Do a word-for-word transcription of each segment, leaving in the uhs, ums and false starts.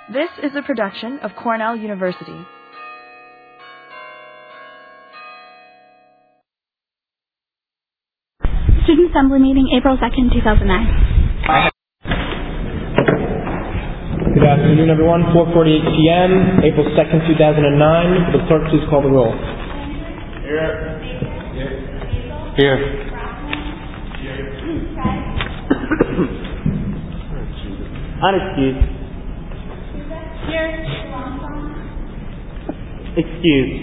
This is a production of Cornell University. Student Assembly Meeting, April second, two thousand nine. Good afternoon, everyone. four forty-eight p.m., April second, two thousand nine. Will the clerk please call the roll? Here. Here. Here. Unexcused. Here. Excused.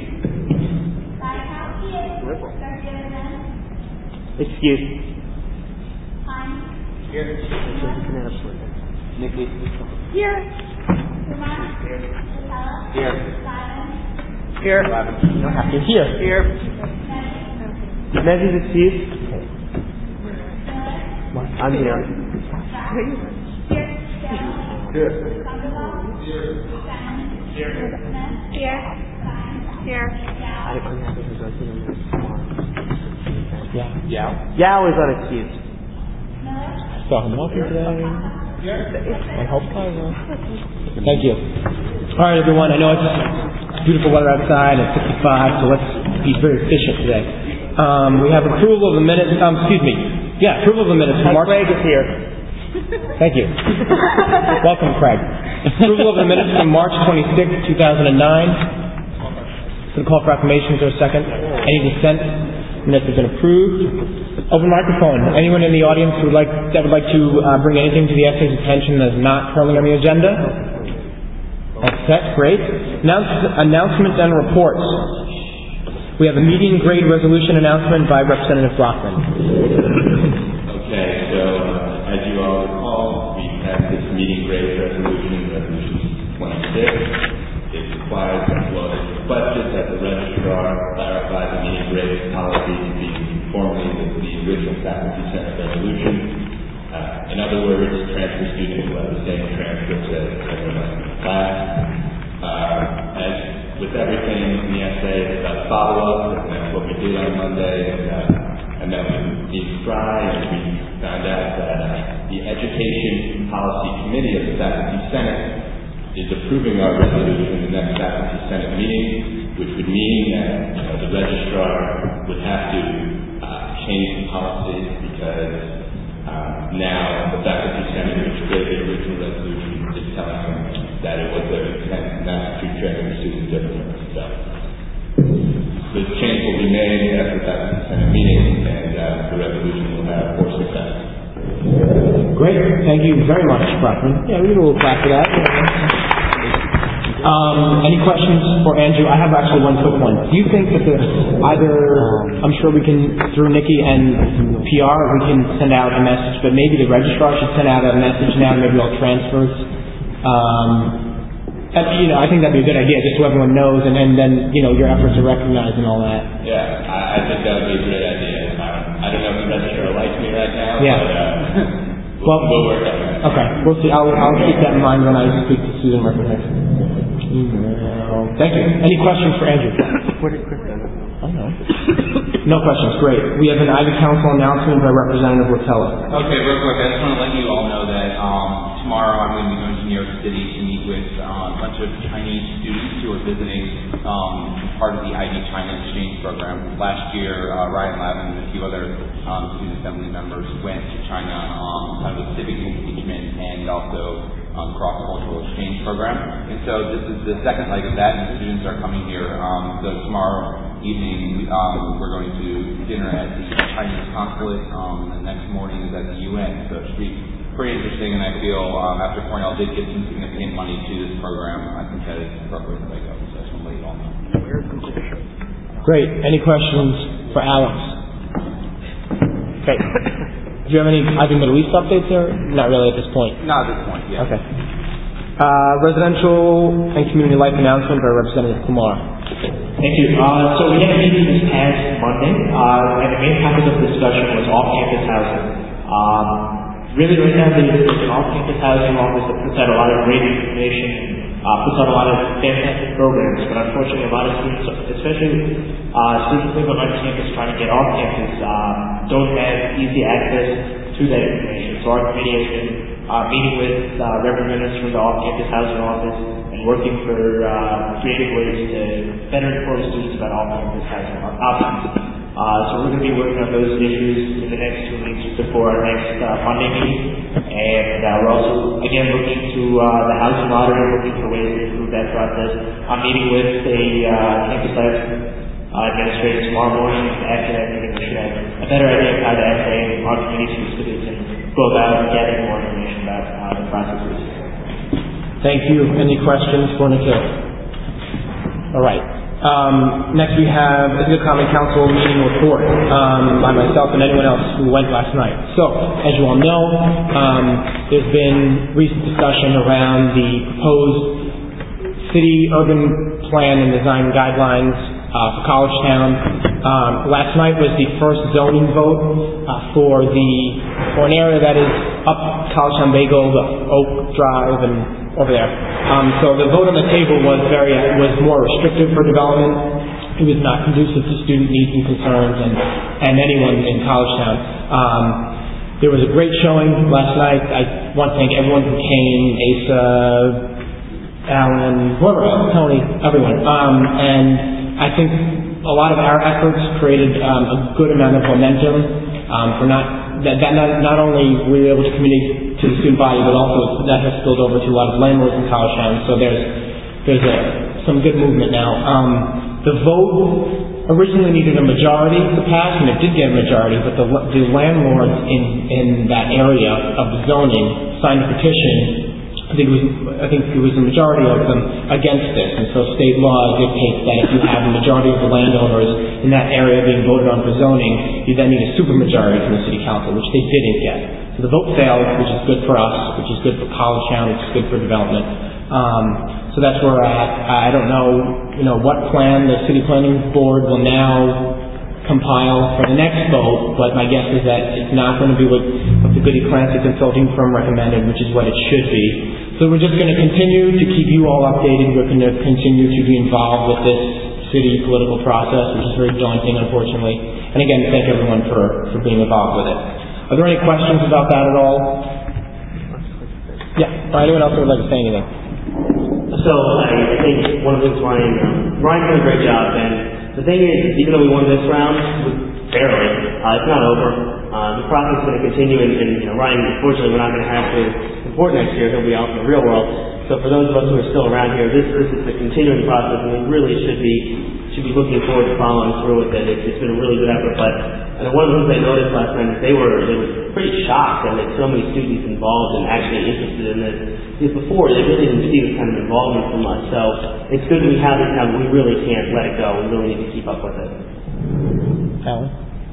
Excuse. Here. Nikki. Here. Here. Here. You don't have to. Here. Here. Maggie's excused. I'm here. Here. Here. Here. Yeah. Yao. Yao is unexcused. Saw him walking today. I hope I will. Thank you. All right, everyone. I know it's beautiful weather outside. It's sixty-five, so let's be very efficient today. Um, we have approval of the minutes. Um, excuse me. Yeah, approval of the minutes. Mark Craig is here. Thank you. Welcome, Craig. Approval of the minutes from March twenty-sixth, two thousand nine. Going to call for acclamations or a second. Any dissent? Minutes have been approved. Open microphone. Anyone in the audience who would like that would like to uh, bring anything to the S A's attention that is not currently on the agenda? That's set. Great. Announce- announcements and reports. We have a meeting grade resolution announcement by Representative Brockman. Okay, so uh, as you all recall, we passed this meeting grade resolution, resolution twenty-six. It requires well, it's requested that the registrar clarify the meeting grade policy to be conforming with the original faculty senate resolution. Uh, in other words, transfer students will have the same transcripts as everyone else in the class. Uh, as with everything in the S A, it's about follow-up, and that's what we did on Monday. And, uh, and then we need to try, and we found out that uh, the Education Policy Committee of the Faculty Senate is approving our resolution in the next Faculty Senate meeting, which would mean that you know, the registrar would have to uh, change the policy because uh, now the Faculty Senate, which created the original resolution, is telling them that it was their intent not to treat the students differently. So the change will be made after the Faculty Senate meeting, and uh, the resolution will have force effect. Great. Thank you very much, Brockman. Yeah, we need a little clap for that. Um, any questions for Andrew? I have actually one quick one. Do you think that the, either, I'm sure we can, through Nikki and P R, we can send out a message, but maybe the registrar should send out a message now, maybe all transfers. Um, and, you know, I think that'd be a good idea, just so everyone knows, and, and then, you know, your efforts are recognized and all that. Yeah, I, I think that would be a great idea. Um, I don't know if the registrar likes me right now, yeah. but uh, we'll, well, we'll work on that. Okay, we'll see. I'll, I'll keep that in mind when I speak to Susan Murphy next. Email. Thank you. Any questions for Andrew? Where did Chris go? I don't know. No questions. Great. We have an Ivy Council announcement by Representative Rotella. Okay, real quick, I just want to let you all know that um, tomorrow I'm going to be going to New York City to meet with uh, a bunch of Chinese students who are visiting um, part of the Ivy China Exchange Program. Last year, uh, Ryan Lavin and a few other um, student assembly members went to China um, kind of a civic engagement and also um, cross-cultural exchange program. And so this is the second leg of that, and the students are coming here. Um, so tomorrow evening, um, we're going to dinner at the Chinese consulate, um, and the next morning is at the U N. So it should be pretty interesting, and I feel um, after Cornell did give some significant money to this program, I think that it's appropriate to make up. So I just want to let you all know. Great. Any questions for Alex? Okay. Do you have any Ivy Middle East updates there? Not really at this point. Not at this point, yeah. Okay. Uh, residential and community life announcement by Representative Kumar. Thank you. Uh, so we had a meeting this past Monday, uh, and the main topic of discussion was off-campus housing. Um, really, right now, there's an off-campus housing office that puts out a lot of great information, uh, puts out a lot of fantastic programs, but unfortunately, a lot of students, especially uh, students living on campus trying to get off campus, um, don't have easy access to that information. So our committee has been uh, meeting with uh, representatives from the off-campus housing office and working for uh, creative ways to better inform students about off-campus housing options. Uh, so we're going to be working on those issues in the next two weeks before our next uh, Monday meeting. And uh, we're also, again, looking to uh, the housing lottery, looking for ways to improve that process. I'm meeting with a uh, campus life uh, administrator tomorrow morning. After that meeting, we should have a better idea of how to essay our communities to students and go about getting more information about uh, the processes. Thank you. Any questions for Nikhil? All right. Um, next we have the Ithaca Common Council meeting report um, by myself and anyone else who went last night. So, as you all know, um, there's been recent discussion around the proposed city urban plan and design guidelines uh, for College Town. Um, last night was the first zoning vote uh, for the for an area that is up College Town Bagel, the Oak Drive, and over there. Um, so the vote on the table was very was more restrictive for development. It was not conducive to student needs and concerns and, and anyone in College Town. Um, there was a great showing last night. I want to thank everyone who came, Asa, Alan, whoever else, Tony, everyone. Um, and I think a lot of our efforts created um, a good amount of momentum um, for not that, that not, not only were we able to communicate to the student body, but also that has spilled over to a lot of landlords in College Town. So there's there's a, some good movement now. Um, the vote originally needed a majority to pass, and it did get a majority, but the, the landlords in, in that area of the zoning signed a petition. I think it was I think it was a majority of them against this, and so state law dictates that if you have a majority of the landowners in that area being voted on for zoning, you then need a supermajority from the city council, which they didn't get. So the vote failed, which is good for us, which is good for College Town, which is good for development. Um, so that's where we're at. I don't know, you know, what plan the city planning board will now compile for the next vote, but my guess is that it's not going to be what, what the Goody Clancy consulting firm recommended, which is what it should be. So we're just going to continue to keep you all updated. We're going to continue to be involved with this city political process, which is very daunting, unfortunately. And again, thank everyone for, for being involved with it. Are there any questions about that at all? Yeah. Or anyone else who would like to say anything? So I think one of the things Ryan, um, Ryan did a great job, and the thing is, even though we won this round, barely, uh, it's not over. Uh, the process is going to continue, and, and you know, Ryan, unfortunately, we're not going to have to report next year. He'll be out in the real world. So for those of us who are still around here, this this is a continuing process, and we really should be should be looking forward to following through with it. It's, it's been a really good effort. But and one of the things I noticed last night is they were they were pretty shocked that so many students involved and actually interested in this. Because before they really didn't see this kind of involvement from us. So it's good we have it now, but we really can't let it go. We really need to keep up with it. Alan?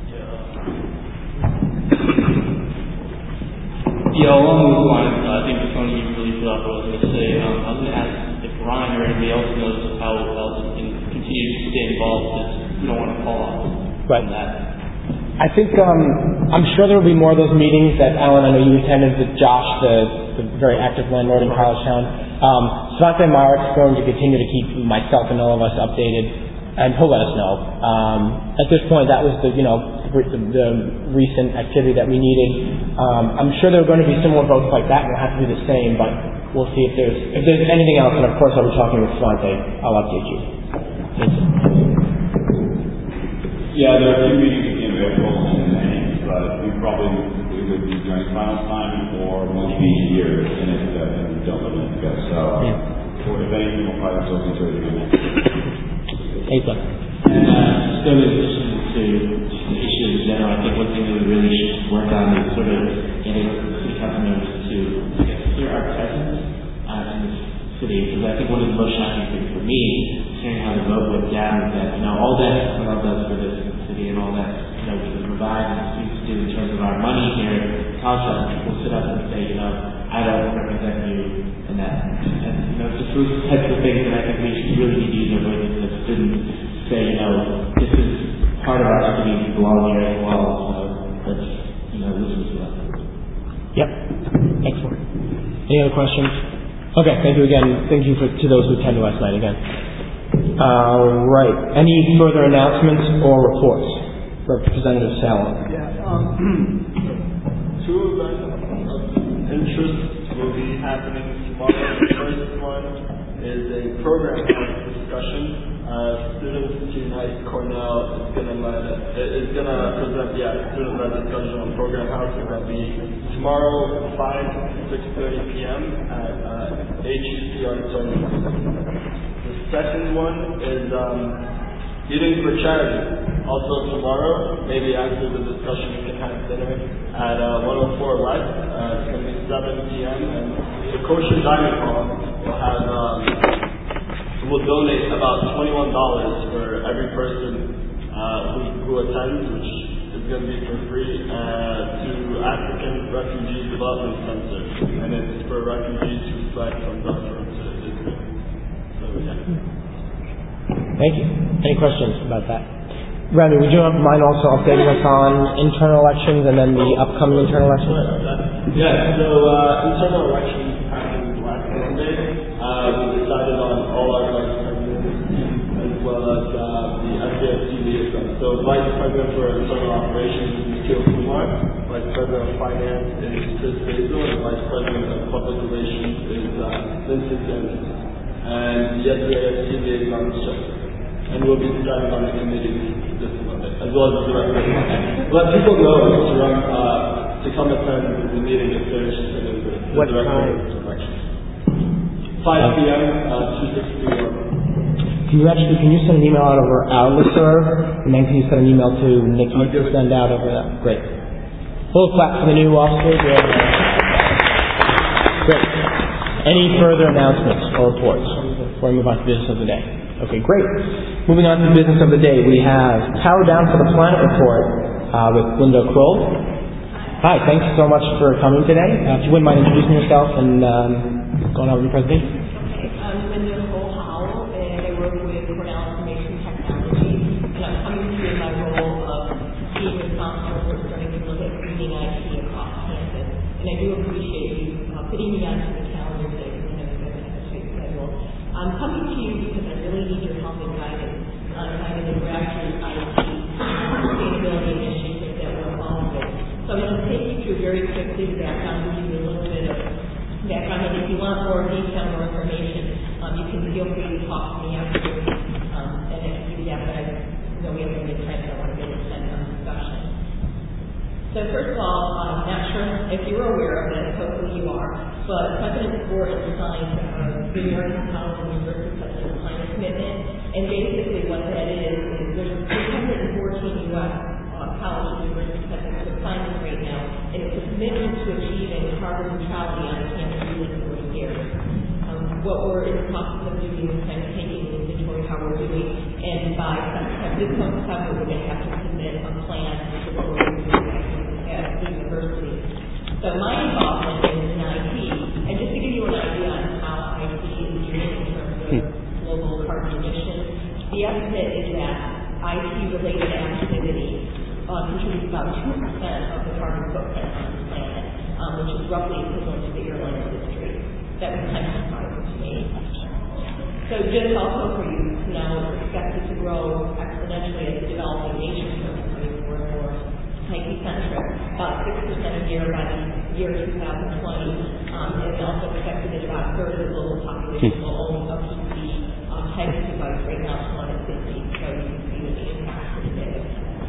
Yeah, along those lines, uh, I think the phone you really put up what I was going to say. Um, I was going to ask if Ryan or anybody else knows how else we can continue to stay involved, because we don't want to fall off right. from that. I think um, I'm sure there will be more of those meetings that Alan, I know you attended with Josh, the, the very active landlord in College Town. Um, Svante Marek's going to continue to keep myself and all of us updated, and he'll let us know. Um, at this point, that was the you know the, the recent activity that we needed. Um, I'm sure there are going to be similar votes like that, and we'll have to do the same, but we'll see if there's if there's anything else. And of course, I'll be talking with Svante. I'll update you. Thank you. Yeah, there are two meetings in April and May, but we probably we would be during final time or maybe a year in it uh, and we don't live in it. So yeah. Or if anything, we'll probably still consider it again. Asa. And uh, still in addition to just the issues in general, I think one thing that we really should work on is sort of getting city council members to I guess, hear our presence uh, in the city. Because I think one of the most shocking things for me is hearing how the vote went down is that, you know, all that Cornell does for this city and all that, you know, we can provide and students do in terms of our money here at College, people sit up and say, you know, I don't represent you and that. And, you know, just those types of things that I think we should really need to use our voices as students to say, you know, this is part of our city, we belong here as well, so let's, you know, listen to us. Yep. Excellent. Any other questions? Okay, thank you again. Thank you for, to those who attended last night again. All right. Any further announcements or reports? Representative Salon. Yeah. Um, two events of interest interests will be happening tomorrow. The first one is a program discussion. Uh, students Unite Cornell is gonna let, is gonna present yeah student-led discussion on program house. It's gonna be tomorrow five to six thirty p.m. at uh, H E C auditorium. The second one is um, Eating for Charity. Also tomorrow, maybe after the discussion, we can have dinner at uh, one oh four West. Uh, it's gonna be seven p.m. and the Kosher Dining Hall will have. Um, will donate about twenty-one dollars for every person uh, who, who attends, which is going to be for free, uh, to African Refugee Development Center, and it's for refugees who fled from Darfur to Israel. So, yeah. Thank you. Any questions about that? Remy, would you mind also updating us on internal elections and then the upcoming internal elections? Yeah, so uh, internal elections happened last Monday. Uh, we decided on all our vice presidents as well as uh, the S D S C liaison. So vice president for internal operations is Nikhil Kumar, vice president of finance is Chris Basil, and vice president of public relations is uh, Vincent Dennis. And the S D S C liaison is Chuck. And we'll be deciding on the committee this Monday, as well as the director. Let people know to run, uh, to come attend the meeting if they're interested in the, the what director time? election. five p.m. Uh, two sixty-one. Can you actually, can you send an email out over our listserv, and then can you send an email to Nikki to send out over that? Great. Full clap for the new officers. Great. Any further announcements or reports before we move on to business of the day? Okay, great. Moving on to the business of the day, we have Power Down for the Planet report uh, with Linda Kroll. Hi, thanks so much for coming today. Uh, if you wouldn't mind introducing yourself and um, going on with your presentation. Okay, I'm Linda Kroll Howell, and I work with Cornell Information Technology, and I'm coming to you in my role of being responsible for starting to look at bringing I T across campus. And I do appreciate you uh, putting me onto the calendar today because I know you guys have a tight schedule. I'm coming to you because I really need your help and guidance on kind of the grassroots I T sustainability initiative that we're involved with. So I'm going to take you through very quickly the background, give you a little bit of background, and if you want more detail, more information, um, you can feel free to talk to me afterwards, um, and I can do that, but I know we have limited time, so I want to get into that discussion. So first of all, I'm not sure if you're aware of this, hopefully you are, but President Ford signed uh, the American College and University President Climate Commitment, and basically what that is, is there's three hundred fourteen U S uh, colleges and university presidents that signed this right now, and it's a commitment to achieving carbon neutrality on campus within forty years. Um, what we're in the process of doing is kind of taking an inventory of how we're doing, and by September, this month September, we're going to have to submit a plan to what we're going to do at the university. So my involvement is in I T, and just to give you an idea on how I T is doing in terms of global carbon emissions, the estimate is that I T-related activity uh, contributes about two percent of the carbon footprint on the planet, um, which is roughly equivalent to the airline industry. That was kind of surprising to me. So just also for you to know, it's expected to grow exponentially as the developing nations are becoming more and more I T-centric, about six percent a year by the year two thousand twenty, um, and it's also expected that about a third of the global population will own a P C um, type of device. Right now it's one in fifty, so you can see the impact of the data.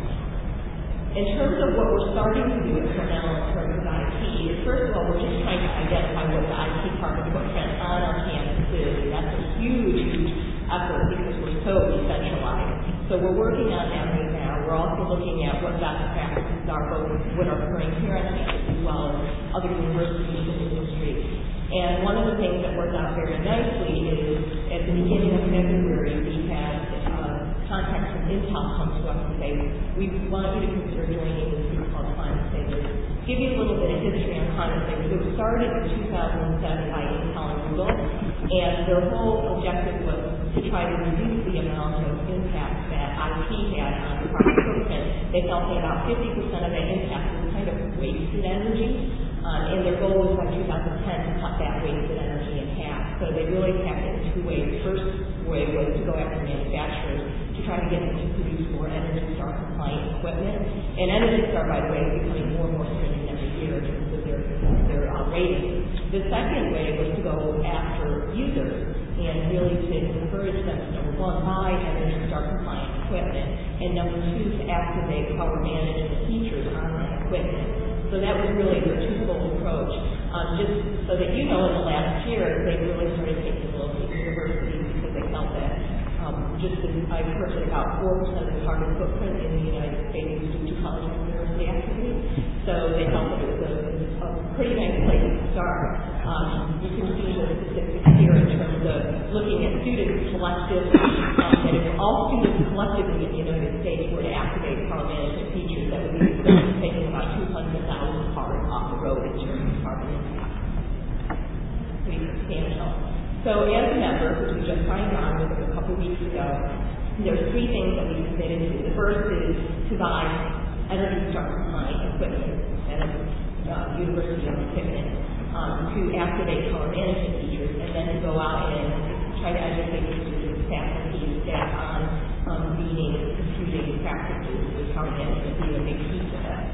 In terms of what we're starting to do at Cornell in terms of I T, is first of all, we're just trying to identify what the I T carbon footprint on our campus is. That's a huge, huge effort because we're so decentralized. So we're working on that right now. We're also looking at what best practices are, both what are occurring here on campus as well as other universities in the industry. And one of the things that worked out very nicely is at the beginning of February, we had uh, contacts from Intel come to us and say, we want you to consider joining this group called Climate Savers. Give you a little bit of history on Climate Savers. It was started in two thousand seven by Intel and Google, and their whole objective was to try to reduce the amount of impact that I T had on the carbon footprint. They felt that about fifty percent of that impact was kind of wasted energy, um, and their goal was by two thousand ten to cut that wasted energy in half. So they really tapped it in two ways. The first way was to go after manufacturers to try to get them to produce more Energy Star compliant equipment. And Energy Star, by the way, is becoming more and more stringent every year in terms of their, their uh, ratings. The second way was to go after users and really to encourage them to, number one, buy Energy Star compliant equipment, and number two, to activate power management features on that equipment. So that was really their twofold approach. Um, just so that you know, in the last year, they really started taking a look at universities because they felt that um, just as I've heard that about four percent of the carbon footprint in the United States is due to college and university activity. So they felt that it was a, a pretty nice place to start. Um, you can see the statistics here in terms of looking at students collectively, um, that if all students collectively in the United States were to activate power management features, that would be taking about two hundred thousand cars off the road in terms of carbon impact. Pretty substantial. So as a member, which we just signed on with a couple weeks ago, there's three things that we committed to. The first is to buy Energy Star compliant equipment at a uh, university of equipment um, to activate power management features, and then to go out and try to educate the students, faculty, and staff on um, reading and computing practices with power management being a big piece of that.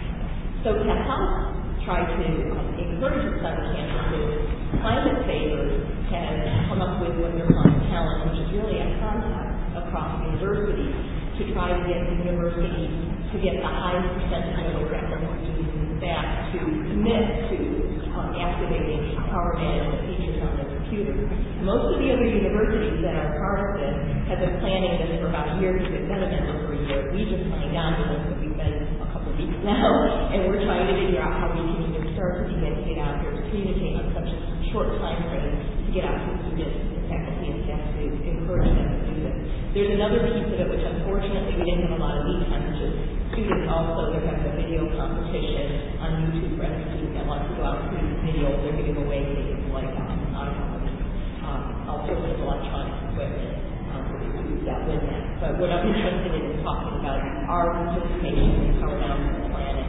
So to help try to um, encourage us on campuses, Climate Savers has come up with what they're calling Talent, which is really a concept across universities to try to get universities to get the highest percentage of their faculty students and staff to commit to um, activating power management features on their computers. Most of the other universities that are part of this have been planning this for about a year because they've been a member for a year. We just signed on to this, but we've been a couple of weeks now, and we're trying to figure out how we can even start to begin to get out here to communicate on such a short time frame to get out to students and faculty and staff to encourage them to do this. There's another piece of it which unfortunately we didn't have a lot of lead time, which is students also, they're having a video competition on YouTube for any student that wants to go out and see this video. They're giving away things like um, iPhones, um, all sorts of electronic equipment um, for the students that win that. But what I'm interested in is talking about our participation in Power Down to the Planet.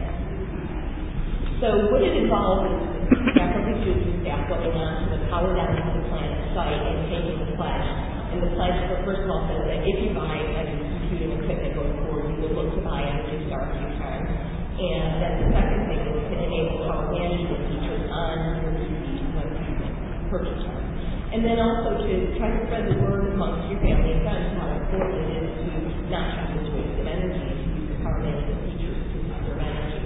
So what it involves is faculty, students, and staff going on to the Power Down to the Planet site and taking the pledge. And the pledge, first of all, says that if you buy any computing equipment going forward, you will look to buy Energy Star a few times. And then the second thing is to enable power management features on your P C when you purchase them. And then also to try to spread the word amongst your family and friends how important it is to not have this waste of energy and to use the power management features to conserve energy.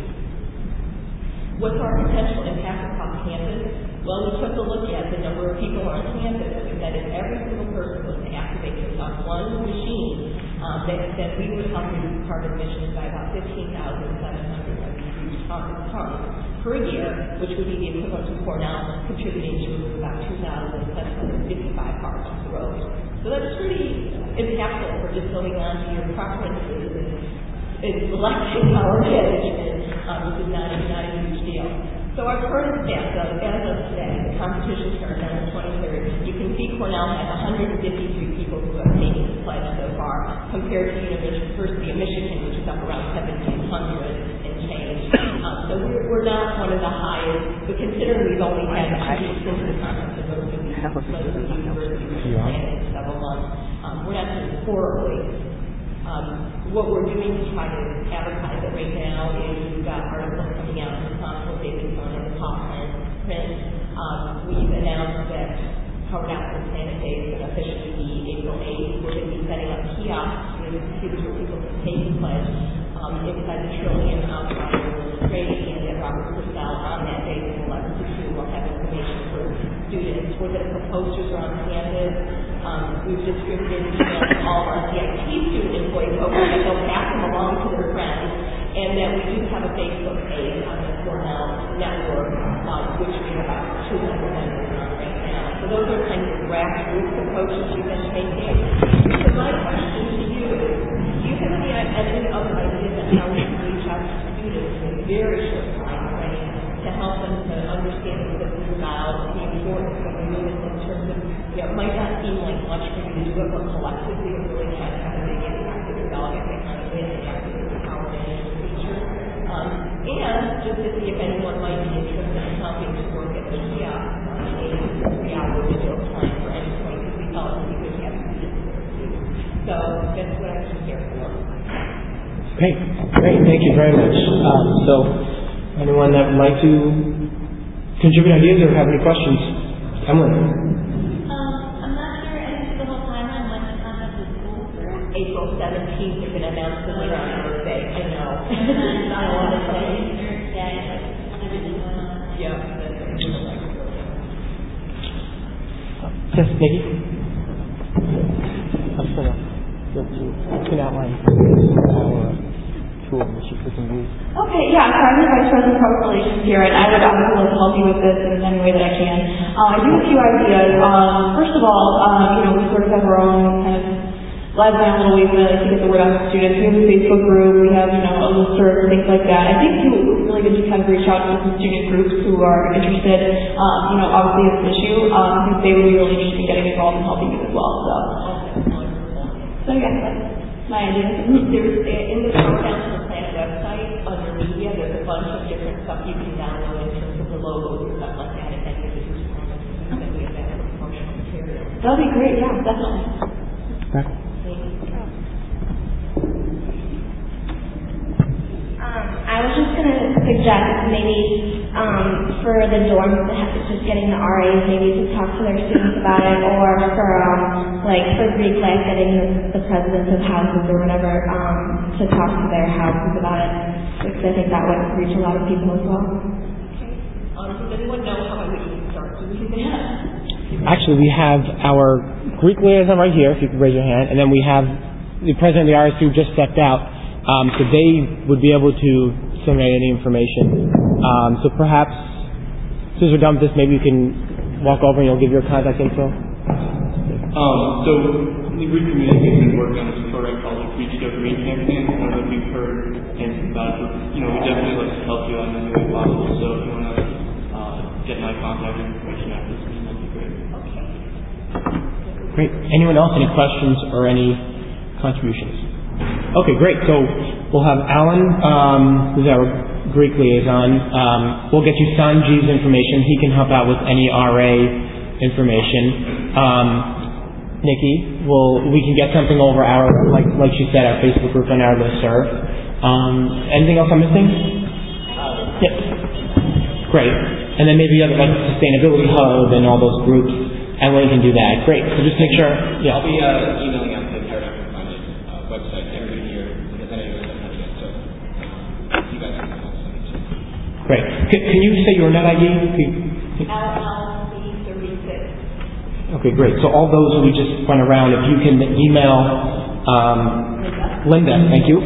What's our potential impact across campus? Well, we took a look at the number of people on campus, and we said if every single person was to activate this on one machine, um, that, that we would help reduce carbon emissions by about fifteen thousand seven hundred of these huge tons per year, which would be the equivalent to Cornell contributing to about two thousand seven hundred fifty-five cars on the road. So that's pretty impactful for just going on to your preferences and, and selecting power management. Um, this is not a, not a huge deal. So our current stats, uh, as of today, the competition starts on the twenty-third. You can see Cornell has one hundred fifty-three people who have taken the pledge so far, compared to the University of Michigan, which is up around seventeen hundred and change. Um, so we're, we're not one of the highest, but considering we've only had two since the conference of those who have pledged the university in several months, um, we're not doing horribly. Um, what we're doing to try to advertise it right now is we've got articles coming out in the Responsible Daily Sun and the Pop print. Um, we've announced that Power Down to the Planet Day is going to officially be April eighth. We're going to be setting up kiosks with computers where people can take the pledge um, inside the Trillium outside of the Grady and at Robert Purcell on that day from eleven to two. We'll have information for students. We're going to put posters around campus. Um, we've distributed emails to all of our C I T student employees, hoping that they'll pass them along to their friends, and that we do have a Facebook page on the Cornell network, um, which we have about two hundred members on right now. So those are kind of grassroots approaches you've been taking. So my question to you is, do you have any, any other ideas on how we can reach out to students in a very short time frame to help them to understand what this is about, the importance of the movement in terms of, you know, it might not seem like much for you to do it, but collectively it really has had a big impact to developing the kind of way they activate the power management feature. Um, and just to see if anyone might be interested in helping to work at the kiosk on a three-hour video time for any point, because we felt that we could have students there too. So that's what I'm here for. Great, great, thank you very much. Um, so anyone that would like to contribute ideas or have any questions? Emily? Um, I'm not sure as to the whole timeline when the contest is school for April seventeenth. They're going to announce the winner on Thursday. I know. I don't want to say. Yeah. Yes, Nikki? I'm just going to go to, you can outline our tool that we can use. Okay, yeah, so I'm the Vice President of Public Relations here, and I would obviously love to help you with this in any way that I can. Uh, I do have a few ideas. Um, first of all, um, you know, we sort of have our own kind of live my own little ways that I like to get the word out to students. We have a Facebook group, we have, you know, a listserv, things like that. I think too, it would be really good to kind of reach out to some student groups who are interested, um, you know, obviously in this issue, um, because they would be really interested in getting involved and helping you as well. So, so yeah, that's my idea. There's, in the Core Council Plan website, under media, there's a bunch of different stuff you can download in terms of the logos and stuff like that, if any of this is that we have that promotional material. That'll be great, yeah, definitely. Okay. Um, I was just going to suggest maybe um, for the dorms to have just getting the R As maybe to talk to their students about it, or for um, like for Greek life getting the, the presidents of houses or whatever um, to talk to their houses about it, because I think that would reach a lot of people as well. Um, does anyone know how I would even start doing that? Actually, we have our Greek liaison right here, if you could raise your hand, and then we have the president of the R S U just stepped out. Um, so they would be able to disseminate any information. Um, so perhaps, as soon as we're done with this, maybe you can walk over and you'll give your contact info. Um, so the Greek community has been working on this program called the Greek Go Green campaign. I don't know if you've heard anything about it, but you know, we definitely like to help you out in any way possible. So if you want to uh, get my contact information after this meeting, that'd be great. Okay. Great. Anyone else? Any questions or any contributions? Okay, great. So we'll have Alan, um, who's our Greek liaison. Um, we'll get you Sanji's information. He can help out with any R A information. Um, Nikki, we'll, we can get something over our, like like she said, our Facebook group and our listserv. Um, anything else I'm missing? Yes. Great. And then maybe other like Sustainability Hub and all those groups. Emily can do that. Great. So just make sure. Yeah. I'll be uh, emailing out the Paradigm Funded uh, website every year because I know you guys have it. So uh, you guys can send it to me. Great. Can, can you say your net I D? L L C thirty-six. Okay, great. So all those we just went around. If you can email um, Linda, thank you,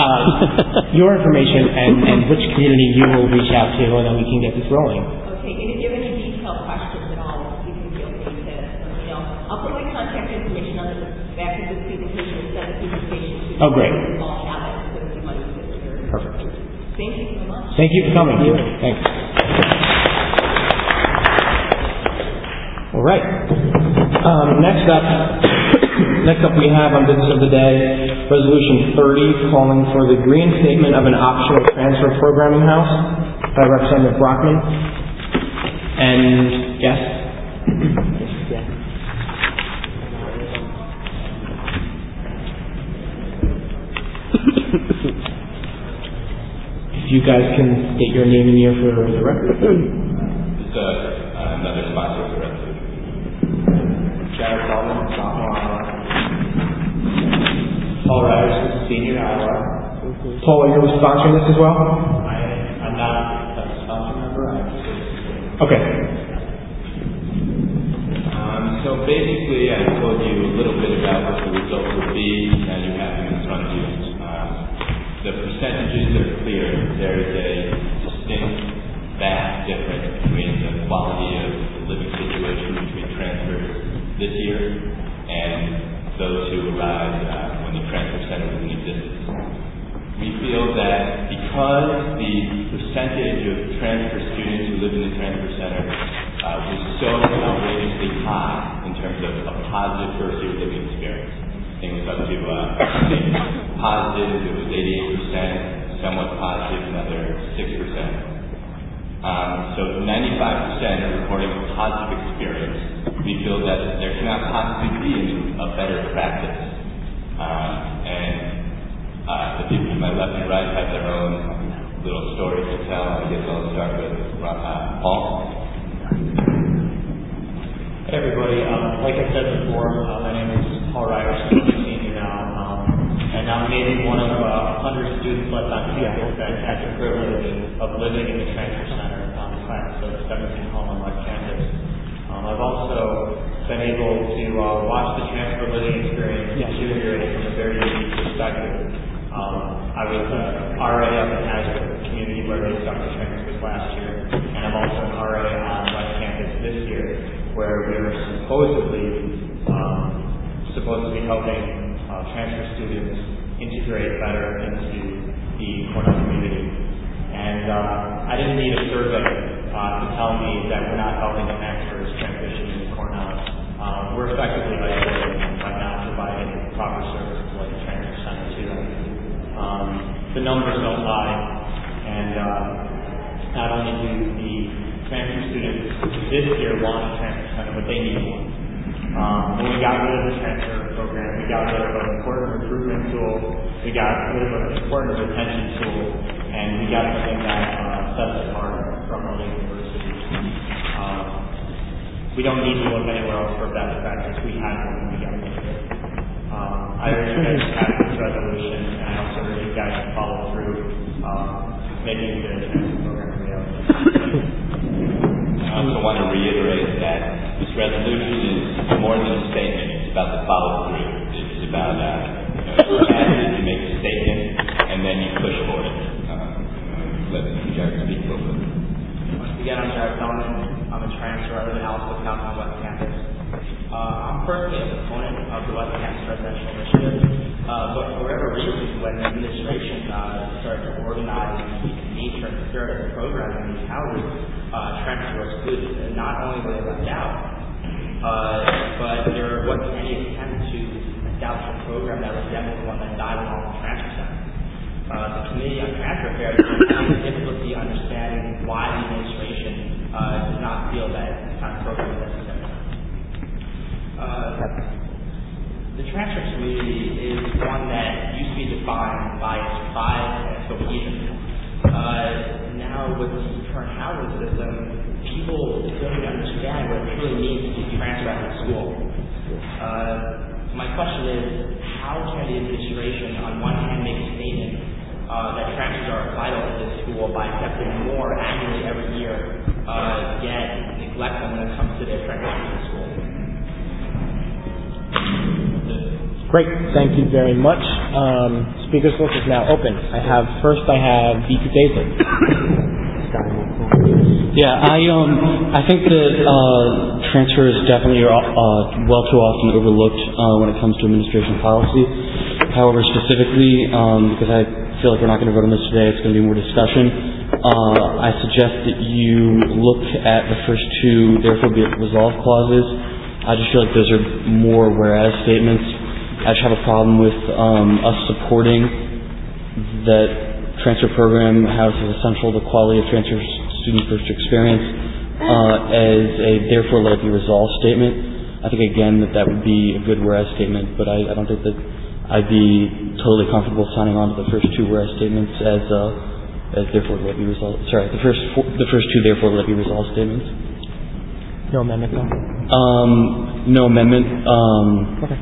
uh, your information and, and which community you will reach out to, and then we can get this rolling. Okay, and if you have any detailed questions at all, you can feel free to, you know, I'll put my contact information on the back of this presentation and send the presentation to you. Oh, great. All have it, so if you want to consider. Perfect. Thank you so much. Thank you for coming. Thanks. All right. Um, next up, next up we have on business of the day, Resolution thirty, calling for the reinstatement of an optional transfer programming house by Representative Brockman. And yes. If you guys can state your name and year for the record. It's uh, another sponsor for resolution. Jared Baldwin, sophomore Iowa. Paul Ryerson, senior Iowa. Paul, are you sponsoring this as well? I, I'm not a sponsor member. I'm just Okay. Um, so basically, I told you a little bit about what the results would be, and you have them in front of you. Um, the percentages are clear. There is a distinct, vast difference between the quality of the living situation between transfers this year and those who arrived uh, when the transfer center was in existence. We feel that because the percentage of transfer students who live in the transfer center uh, was so outrageously high in terms of a positive first-year living experience. I think it was up to uh, I think positive, it was eighty-eight percent, somewhat positive, another six percent. Um, so ninety-five percent are reporting a positive experience. We feel that there cannot possibly be a better practice. Um, and uh, the people to my left and right have their own little stories to tell. I guess I'll start with uh, Paul. Hey everybody, um, like I said before, uh, my name is Paul Ryerson, I'm a senior now, um, and I'm maybe one of uh, one hundred students left on campus that had the privilege of living in the transfer center on class of seventeen home on West Campus. Um, I've also been able to uh, watch the transfer living experience deteriorate from a very unique perspective. Um, I was uh, R A up in Hazard, a community where they started transfers last year, and I'm also an R A on West Campus this year, where we are supposedly um, supposed to be helping uh, transfer students integrate better into the Cornell community. And uh, I didn't need a survey uh, to tell me that we're not helping transfers transition into Cornell. Um, we're effectively isolating them by not providing proper services like a transfer center to them. Um, the numbers don't lie, and uh, not only do the transfer students this year want a transfer center, but they need one. Um, when we got rid of the transfer program, we got rid of an important recruitment tool, we got rid of an important retention tool, and we got something that uh, sets us apart from other universities. Um, we don't need to look anywhere else for best practice. We had one when we got rid of it. Um, I urge you guys to pass this resolution, and I also urge you guys to follow through um, making the transfer program a reality. I also want to reiterate that this resolution is more than a statement. It's about the follow through. It's about uh, you know, you pass it, you make a statement, and then you push for it. Uh, let Jared speak a little bit. Once again, I'm Jared Feldman. I'm a transfer out of the Alice Town on West Campus. Uh, I'm personally a proponent of the West Campus Residential Initiative, uh, but for whatever reason, when the administration uh, started to organize the nature and spirit of the program in these houses, uh, transfer was excluded. And not only were they left out, uh, but there wasn't any attempt to establish a program that resembled the one that died along the transfer center. Uh, the Committee on Transfer Affairs had difficulty understanding why the administration uh, did not feel that this kind of program was necessary. Uh, the transfer community is one that used to be defined by its pride and its cohesion. Uh, now, with the current housing system, people don't even understand what it truly means to be transferred out of school. Uh, my question is, how can the administration, on one hand, make a statement uh, that transfers are vital to this school by accepting more annually every year, uh, yet neglect them when it comes to their transfer to the school? Great, thank you very much. Um, speakers list is now open. I have first. I have Deacon David. Yeah, I um I think that uh, transfers definitely are uh, well too often overlooked uh, when it comes to administration policy. However, specifically um, because I feel like we're not going to vote on this today, it's going to be more discussion. Uh, I suggest that you look at the first two therefore be it resolved clauses. I just feel like those are more whereas statements. I just have a problem with um, us supporting that transfer program has as essential the quality of transfer student first experience uh, as a therefore let it be resolved statement. I think again that that would be a good whereas statement, but I, I don't think that I'd be totally comfortable signing on to the first two whereas statements as uh, as therefore let it be resolved. Sorry, the first four, the first two therefore let it be resolved statements. No amendment though? Um, no amendment. Um, okay.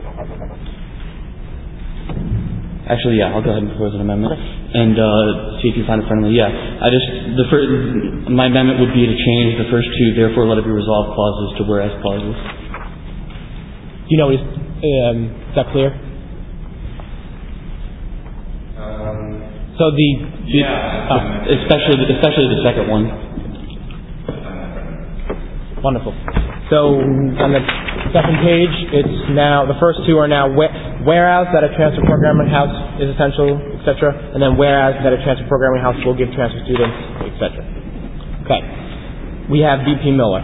Actually, yeah, I'll go ahead and propose an amendment and uh, see if you find it friendly. Yeah, I just the first, my amendment would be to change the first two therefore let it be resolved clauses to whereas clauses. You know, is, um, is that clear? Um, so the, the yeah, uh, especially especially the second one. Wonderful. So on the second page, it's now the first two are now wh- whereas that a transfer programming house is essential, et cetera, and then whereas that a transfer programming house will give transfer students, et cetera. Okay. We have V P Miller.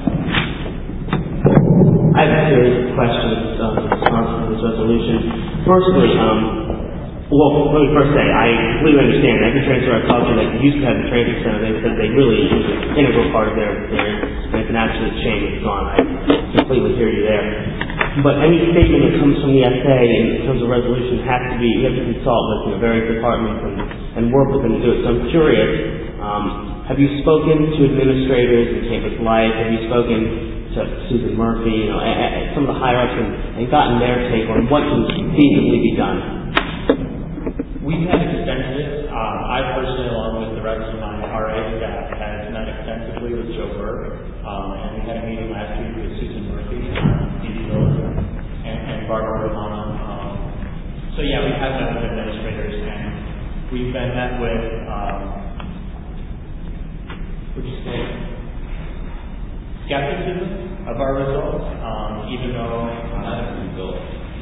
I have a series of questions um, in response to this resolution. Firstly, um, well, let me first say, I completely understand that every transfer I've talked to that used to have the transfer center, they said they really, it was an integral part of their experience, and it's an absolute shame it's gone. I completely hear you there. But any statement that comes from the S A in terms of resolution has to be, you have to consult with you know, various departments and, and work with them to do it. So I'm curious, um, have you spoken to administrators in campus life? Have you spoken to Susan Murphy, you know, a- a- some of the higher ups, and, and gotten their take on what can feasibly be done. We've had extensive, um, I personally, along with the rest of my R A staff, has met extensively with Joe Burke, um, and we had a meeting last week with Susan Murphy, Steve Miller, and, and Barbara Romano. Um, so yeah, we've had met with administrators, and we've been met with, um, would you say, skepticism of our results, um, even though not of the results.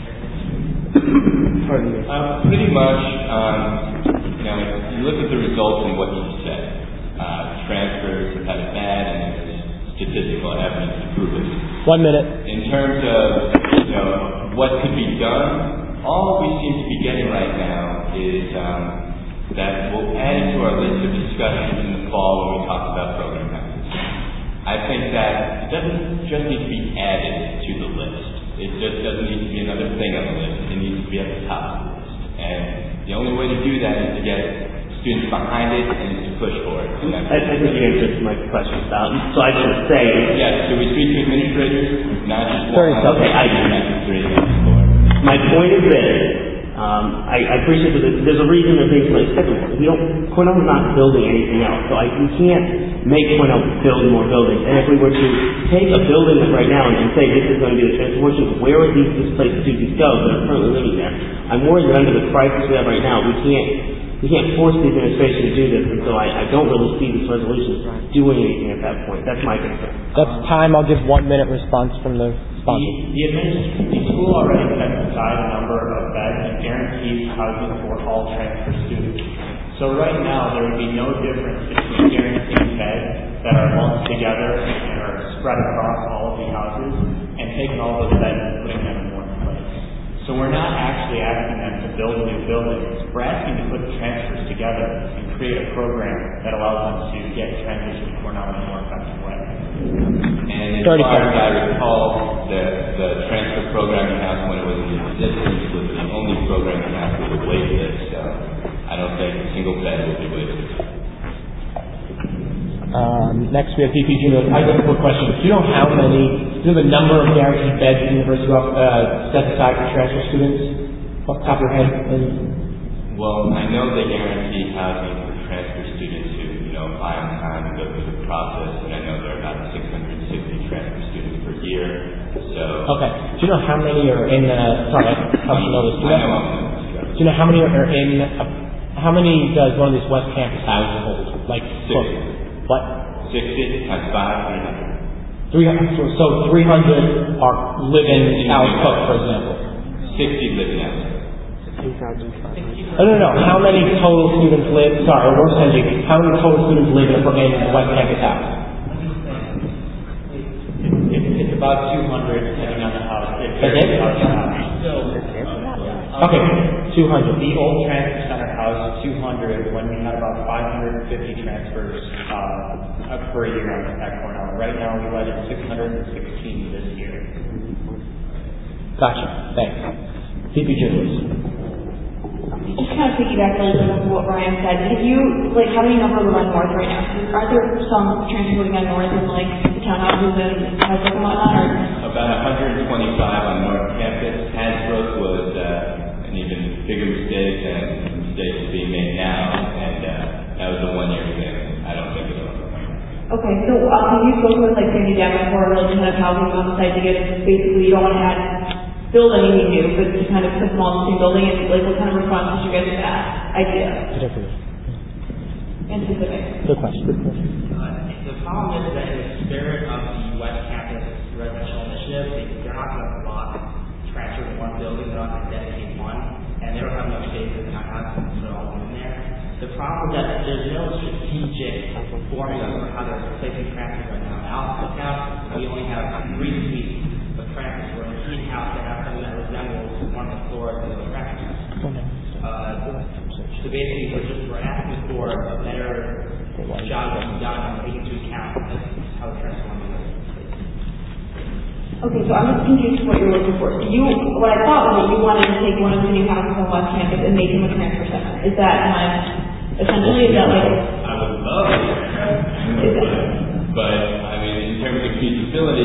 Pardon me. Um, pretty much, um, you know, you look at the results and what you said. Uh, transfers have had it bad, and there's statistical evidence to prove it. One minute. In terms of, you know, what could be done, all we seem to be getting right now is um, that we'll add it to our list of discussions in the fall when we talk about program methods. I think that it doesn't just need to be added to the list. It just doesn't need to be another thing on the list. It needs to be at the top of the list. And the only way to do that is to get students behind it and to push for it. And that's I, I think you answered my question about, so I should say... Yes, so we speak to administrators, not just Sorry, one. okay, I three, four. My point is this. Um, I, I appreciate that there's a reason they're being placed second. We don't, Cornell's not building anything else, so I, we can't make Cornell build more buildings. And if we were to take a building right now and, and say this is going to be the transformation, where are these displaced students go that are currently living there? I'm worried that under the crisis we have right now, we can't we can't force the administration to do this, and so I, I don't really see this resolution doing anything at that point. That's my concern. That's time. I'll give one minute response from the sponsor. The, the, administ- the school already sets aside a number of beds and guarantees housing for all transfer students. So right now, there would be no difference between guaranteeing beds that are lumped together and are spread across all of the houses and taking all those beds and putting them in one place. So we're not actually asking them to build new buildings. We're asking to put transfers together and create a program that allows them to get transition to Cornell in a more effective way. And as far as I recall, the, the transfer program in house when it was in existence was the only program in house with a wait list. So I don't think a single bed will be waited. Um, next, we have D P Junior. I have a quick question. Do you know how many, do you know the number of guaranteed beds the university uh, set aside for transfer students? Off the top of your head? Maybe? Well, I know they guarantee housing for transfer students who, you know, apply on time and go through the process, and I know there are about six hundred sixty transfer students per year. So. Okay. Do you know how many are in? Uh, sorry, I probably know this. Do you I know, know I'm going to do you know how many are in? Uh, how many does one of these West Campus houses hold? Like sixty. What? Sixty times five, three hundred. Three hundred. So, so three hundred are live in Alice Cook, for example. Sixty live in Alice. Oh, no, no, no. How many total students live? Sorry, we're sending. How many total students live in in West Campus house? It's, it's about two hundred, depending on the house. It That's it? Okay, two hundred. The old transfer center house, two hundred, when we had about five hundred fifty transfers uh, per year at Cornell. Right now, we let in six hundred sixteen this year. Gotcha. Thanks. D P Julius. Just kind of piggyback a little bit on what Brian said. If you, like, how many number live on North right now? Are there some transporting on North in, like, the townhouses and houses and whatnot? Or? About one hundred twenty-five on North Campus. Hasbrook was uh, an even bigger mistake than the mistake that's being made now, and uh, that was a one-year thing. I don't think it'll. Okay, so um, have you spoken with, like, Sandy Davenport, really kind of housing on the site to get, basically, you don't want to add build anything new, but to kind of put them all in the same building, and like what kind of response did you guys get to that idea? And specific. Good question. Good question. Uh, the problem is that in the spirit of the West Campus residential initiative, they, they're not going to block transfer to one building, they're not going to dedicate one, and they don't have enough space in the townhouse to put all of them in there. The problem is that there's no strategic formula for how they're replacing transfers right now. In Alpha House, we only have three suites of transfers. We're in a teen house that has something that resembles one of the floors of the transfers. Uh, so basically, we're just we're asking for a better job that's done on taking into account how the transfer one is. Okay, so I'm just confused with what you're looking for. So you, what I thought was that you wanted to take one of the new houses on West Campus and make them a transfer center. Is that my, essentially, is that like? I would love it. But, I mean, in terms of feasibility, we're talking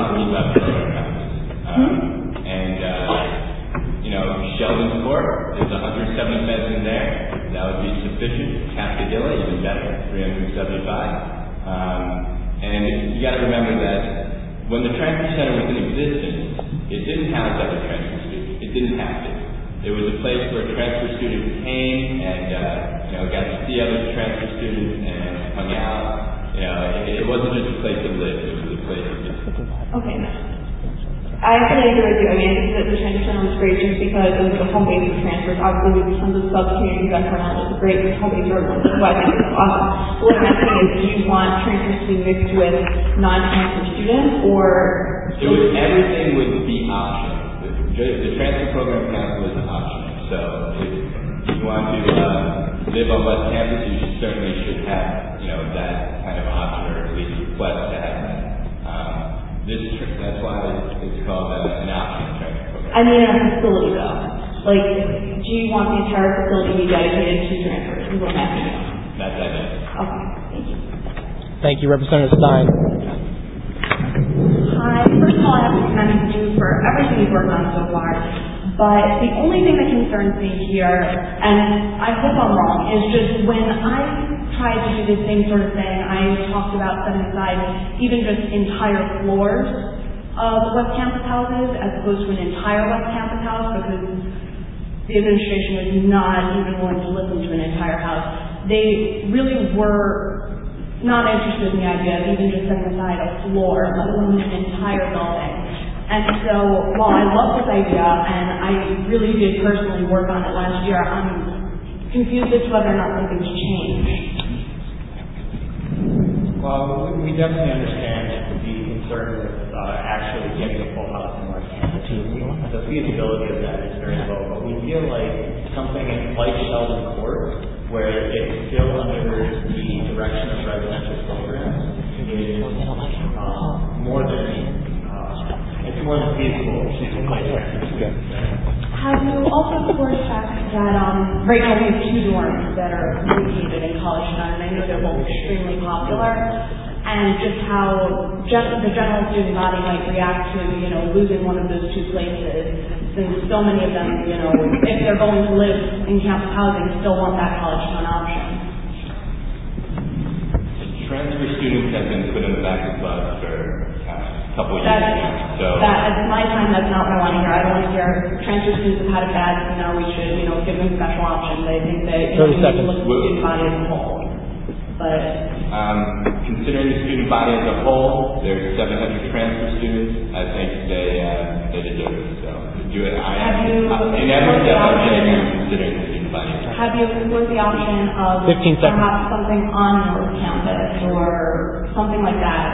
talking about program houses. Um, and, uh, you know, Sheldon Court, there's one hundred seventy beds in there. That would be sufficient. Cascadilla, even better, three hundred seventy-five. Um, and you got to remember that when the transfer center was in existence, it didn't house other transfer students. It didn't have to. It was a place where transfer students came and, uh, you know, got to see other transfer students and hung out. You know, it, it wasn't just a place to live. It was a place to just... Okay. I actually agree with you. I mean, I think that the transfer center was great just because it was the home base of transfers. Obviously, we have tons of sub-communities at Cornell. It's a great home base for everyone. So I think it's awesome. But what I'm asking is, do you want transfers to be mixed with non-transfer students, or... It was, everything would be optional. The, the transfer program council is optional. So if you want to uh, live on West Campus, you should, certainly should have, you know, that kind of option, or at least request to have that. Um, this that's why it's called uh, an optional transfer program. I mean, in a facility though. Like, do you want the entire facility to be dedicated to transfers? Is what I'm asking you. That's it. Okay, thank you. Thank you, Representative Stein. Hi. First of all, I have to commend you for everything you've worked on so far. But the only thing that concerns me here, and I hope I'm wrong, is just when I tried to do the same sort of thing, I talked about setting aside even just entire floors of West Campus houses as opposed to an entire West Campus house, because the administration was not even willing to listen to an entire house. They really were not interested in the idea of even just setting aside a floor, let alone an entire building. And so, while I love this idea, and I really did personally work on it last year, I'm confused as to whether or not something's changed. Well, we definitely understand the concern with uh, actually getting a full house in West Campus. The feasibility of that is very low, but we feel like something like Sheldon Court, where it's still under the direction of residential programs, is uh, more than It's more than feasible. Have you also explored the fact that um, right now we have two dorms that are located in College Town, and I know they're both extremely popular, and just how just the general student body might react to, you know, losing one of those two places, since so many of them, you know, if they're going to live in campus housing, still want that College Town option. Transfer students have been put in the back of the bus for a couple of years now. So that, at my time, that's not what I want to hear. I don't want to hear transfer students have had it bad, you know, we should, you know, give them special options. I think that, you know, we need to look at the student body as a whole. But um, considering the student body as a whole, there's seven hundred transfer students. I think they uh, they deserve it. So do it. I have you uh, in every step I'm taking, I'm considering the student body. Have you explored the option of perhaps something on North Campus or something like that?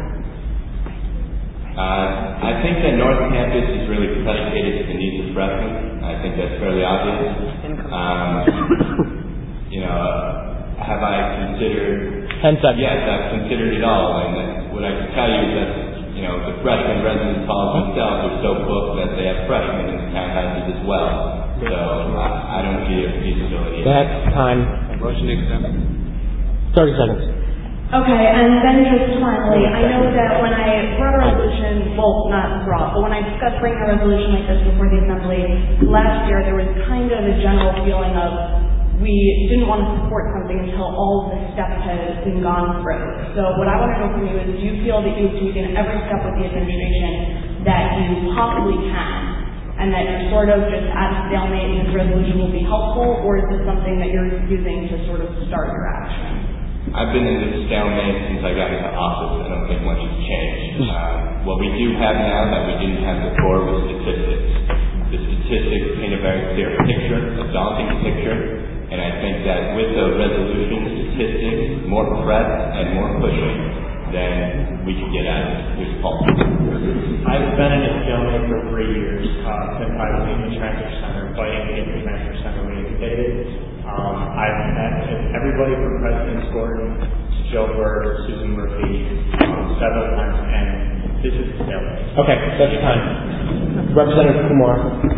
Uh, I think that North Campus is really predicated to the needs of freshmen. I think that's fairly obvious. Um, you know, have I considered? Ten seconds. Yes, I've considered it all. And what I can tell you is that, you know, the freshman residence halls themselves are so booked that they have freshmen in the townhouses as well. So I, I don't see a feasibility. That's time. Motion to accept. Thirty seconds. Okay, and then just finally, I know that when I brought a resolution, well, not brought, but when I discussed bringing a resolution like this before the Assembly last year, there was kind of a general feeling of we didn't want to support something until all of the steps had been gone through. So what I want to know from you is, do you feel that you've taken every step with the administration that you possibly can, and that you're sort of just at a stalemate and this resolution will be helpful, or is this something that you're using to sort of start your action? I've been in this stalemate since I got into office. I don't think much has changed. Uh, what we do have now that we didn't have before was statistics. The statistics paint a very clear picture, a daunting picture, and I think that with the resolution, statistics, more press, and more pushing, then we can get out of this pulse. I've been in a stalemate for three years uh, since I was in the transfer center, fighting to get the transfer center reinstated. Um, I've met everybody from President Gordon, Joe Burr, Susan Murphy, um, several times, and this is a stalemate. Okay, that's your time. Representative Kumar.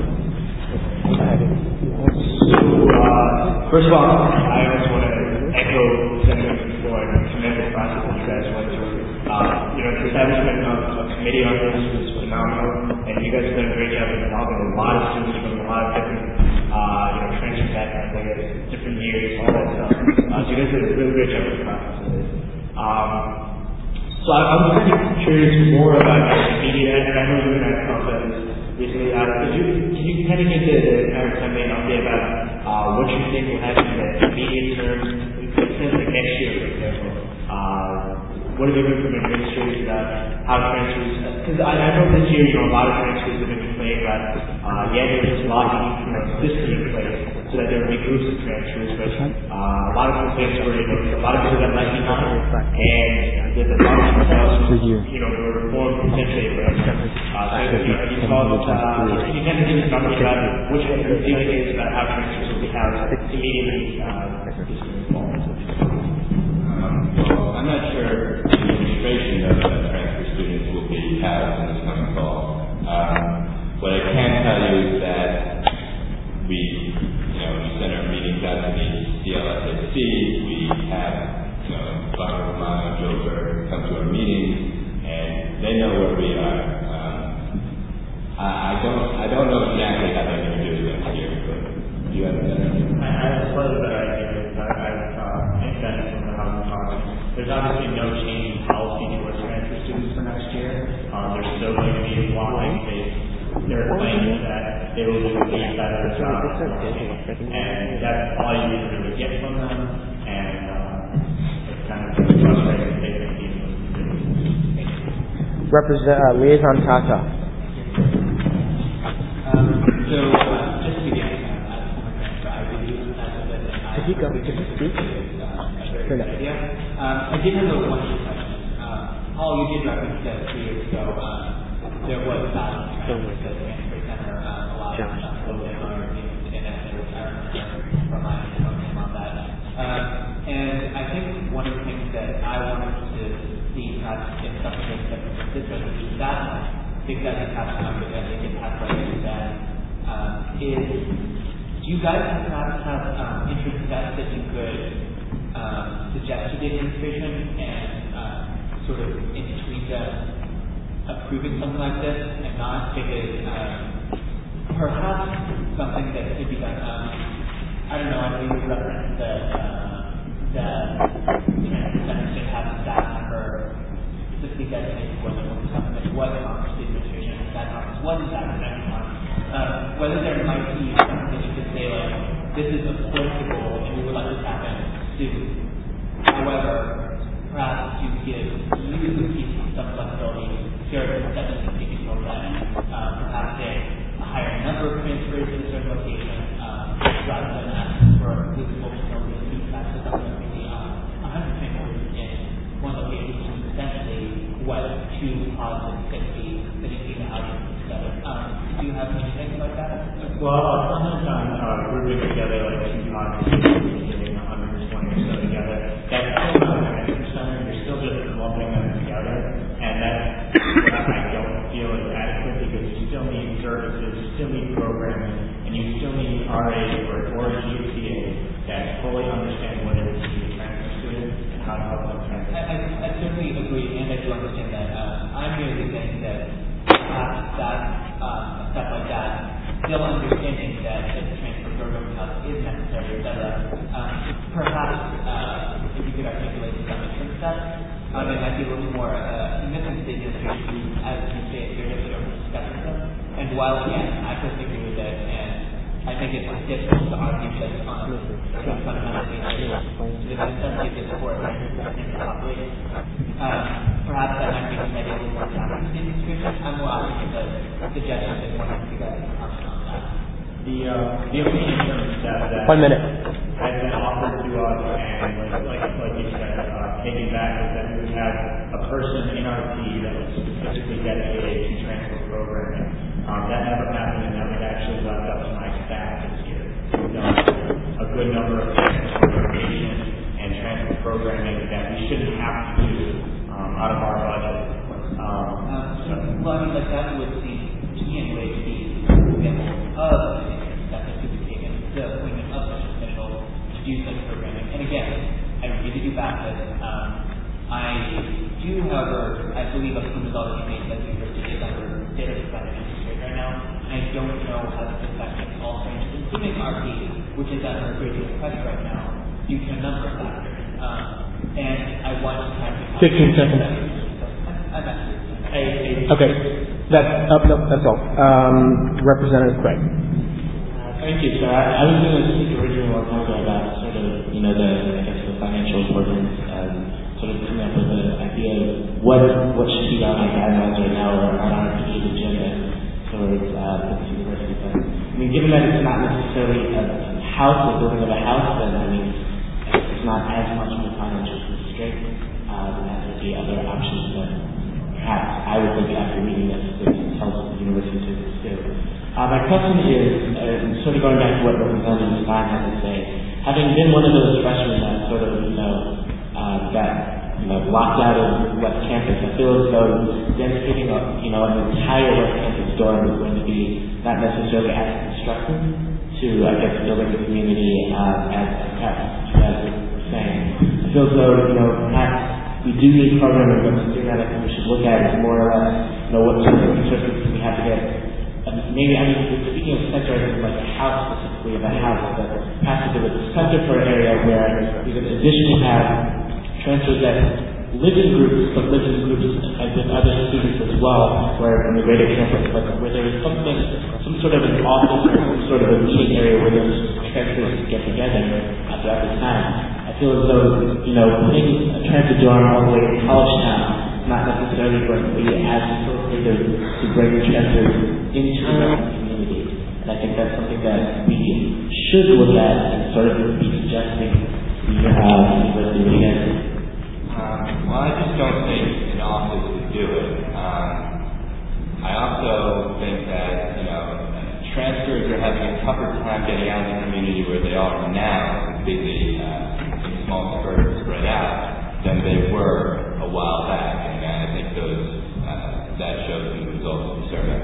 So, uh, first of all, I also want to echo sentiments before and commend the process that you guys went through. Uh, you know, the establishment of a committee on this was phenomenal, and you guys have done a great job of involving a lot of students from a lot of different, uh, you know, transfer backgrounds, like different years, all that stuff. Uh, so you guys did a really great job with the process of this. Um, so I, I was kind of curious more about the media, and I know you and I talked about this recently. Uh, could you, can you kind of give the, the parents an update about uh, what you think will happen in the immediate term, since like next year, for example? Uh, what have you heard from administrators about how transfers? Because I, I know this year, you know, a lot of transfers have been complaining about, uh, yeah, there was locking, you know, system in place so that there would be groups of transfers, but uh, a lot of complaints were, you know, a lot of people got left behind, and that the locking themselves, you know, were reformed potentially. Right? Uh, so, you know, you called, uh, can you kind of give us numbers about which one your feeling is about how transfers will be housed immediately uh, this fall? Well, I'm not sure the administration knows that transfer students will be housed in this coming fall. Um, what I can tell you is that we, you know, we send our meetings out to the C L S A C. We have, you know, Doctor Romano, Joker come to our meetings, and they know where we are. Um, I, I don't, I don't know exactly how they're going to do it next year, but do you have a better idea? I have a slightly better idea. I've uh, independent from the housing policy. There's obviously no change in policy towards transfer students for next year. Uh, there's still going to be blocking space. There are claims that they will do a better job, and that's all you can really get from them. And uh, it's kind of frustrating to take these things. Represent uh, Liaison Tata. Um, so uh, just to begin, uh, I really Could you go to the speech? Good idea. Um, I did have a one question. Uh, Paul, you did reference that three years ago um, there was about transfer to the Transfer Center, uh, a lot of COVID or in that from my information on that. Um, and I think one of the things that I wanted to see perhaps in something that this resolution that much, because it has to come because I think it has to that um, is do you guys perhaps have um, interest in that that you could Um, suggest to the administration and uh, sort of in between them approving something like this and not because um, perhaps something that could be done. Um, I don't know. I know you referenced that uh, that you know, the center should have staff member specifically designated for something that was Congress, the administration, that Congress wasn't that for next month. Uh, whether there might be something that you could say like this is applicable and we would like this happen. However, perhaps to give you the piece some flexibility, here at the seven taking control of that, um, perhaps a, a higher number of transfers in a certain location, um, rather than asking for a physical facility to be back to something maybe um, one hundred transfers in one location, which is essentially what two pods and fifty sitting in the house together. Um, do you have anything like that? Well, I'll comment on uh, grouping together like two pods and so together. That's still not a transfer center. You're still just lumping them together, and that's what I don't feel is adequate because you still need services, you still need programming, and you still need R A or, or G T A that fully understand what it is to be a transfer student and how to help them transfer. I, I, I certainly agree, and I do understand that. Uh, I'm merely saying that perhaps that um, stuff like that, still understanding that the transfer program is necessary, et cetera. Um, perhaps uh, if you could articulate some interest that, um, it might be a little more uh, significant to the administration as you say it here, that we don't discuss them. And while again, I couldn't agree with it, and I think it's difficult to argue that on a fundamental basis to the necessity to support the population. Um, perhaps that might be maybe a little more challenging to the administration. I'm more asking the suggestions that one of you guys can comment on that. The uh, the only insurance that, that One minute. has been offered to us, and like like, like you said, uh, taking back is that we have a person in our team that was specifically dedicated to transfer programming. Um, that never happened, and that was actually left up to my staff this year. We've done a good number of transfer programming and transfer programming that we shouldn't have to do um, out of our budget. Um, um, so. Well, I mean, like that would seem to me anyway to be an example of that that could be taken, the appointment of such an official to do such programming. And again, I really do back that um, I do do, however, I believe a few development made that the university is under data protection constraint right now. I don't know how this affects all branches, including R P, which is under a great deal of pressure right now due to a number of factors. Um, and I want to kind of fifteen seconds. I'm actually Okay. That's oh, no, that's all. Um, Representative Craig. Thank you, sir. I, I was going to speak originally a long time ago about sort of, you know, the, I guess, the financial importance and sort of coming up with an idea of what what should be on our guidelines right now or on our P E agenda towards uh, this university. But, I mean, given that it's not necessarily a house, a building of a house, then, I mean, it's not as much of a financial constraint uh, as would be other options that perhaps I would think after reading this that tells the university to pursue. Uh, my question is, uh, sort of going back to what Representative Stein had to say, having been one of those freshmen that sort of, you know, uh, got, you know, locked out of West Campus, I feel as though dedicating, a, you know, an entire West Campus dorm is going to be not necessarily as constructive to, I guess, building the community uh, as, as perhaps you guys were saying. I feel as though, you know, perhaps we do need programming, but something that I think we should look at is more or less, you know, what sort of consistency we have to get. Um, maybe, I mean, speaking of center, I think like a house specifically of a house, but perhaps if it was a center for an area where we could additionally have transfers that live in groups, but live in groups as with other students as well, where in the greater campus, but where there is something, some sort of an office or some sort of a meeting area where those transfers get together uh, throughout the time. I feel as though, you know, putting a transit dorm all the way to College Town not necessarily going to be as facilitative to bring transfers into the community. And I think that's something that we should look at and sort of be suggesting to the uh, university again. Um, well, I just don't think an office would do it. Um, I also think that, you know, transfers are having a tougher time getting out in the community where they are now, completely uh, in small suburbs spread out, than they were a while back. And I think those uh, that shows in the results of the survey.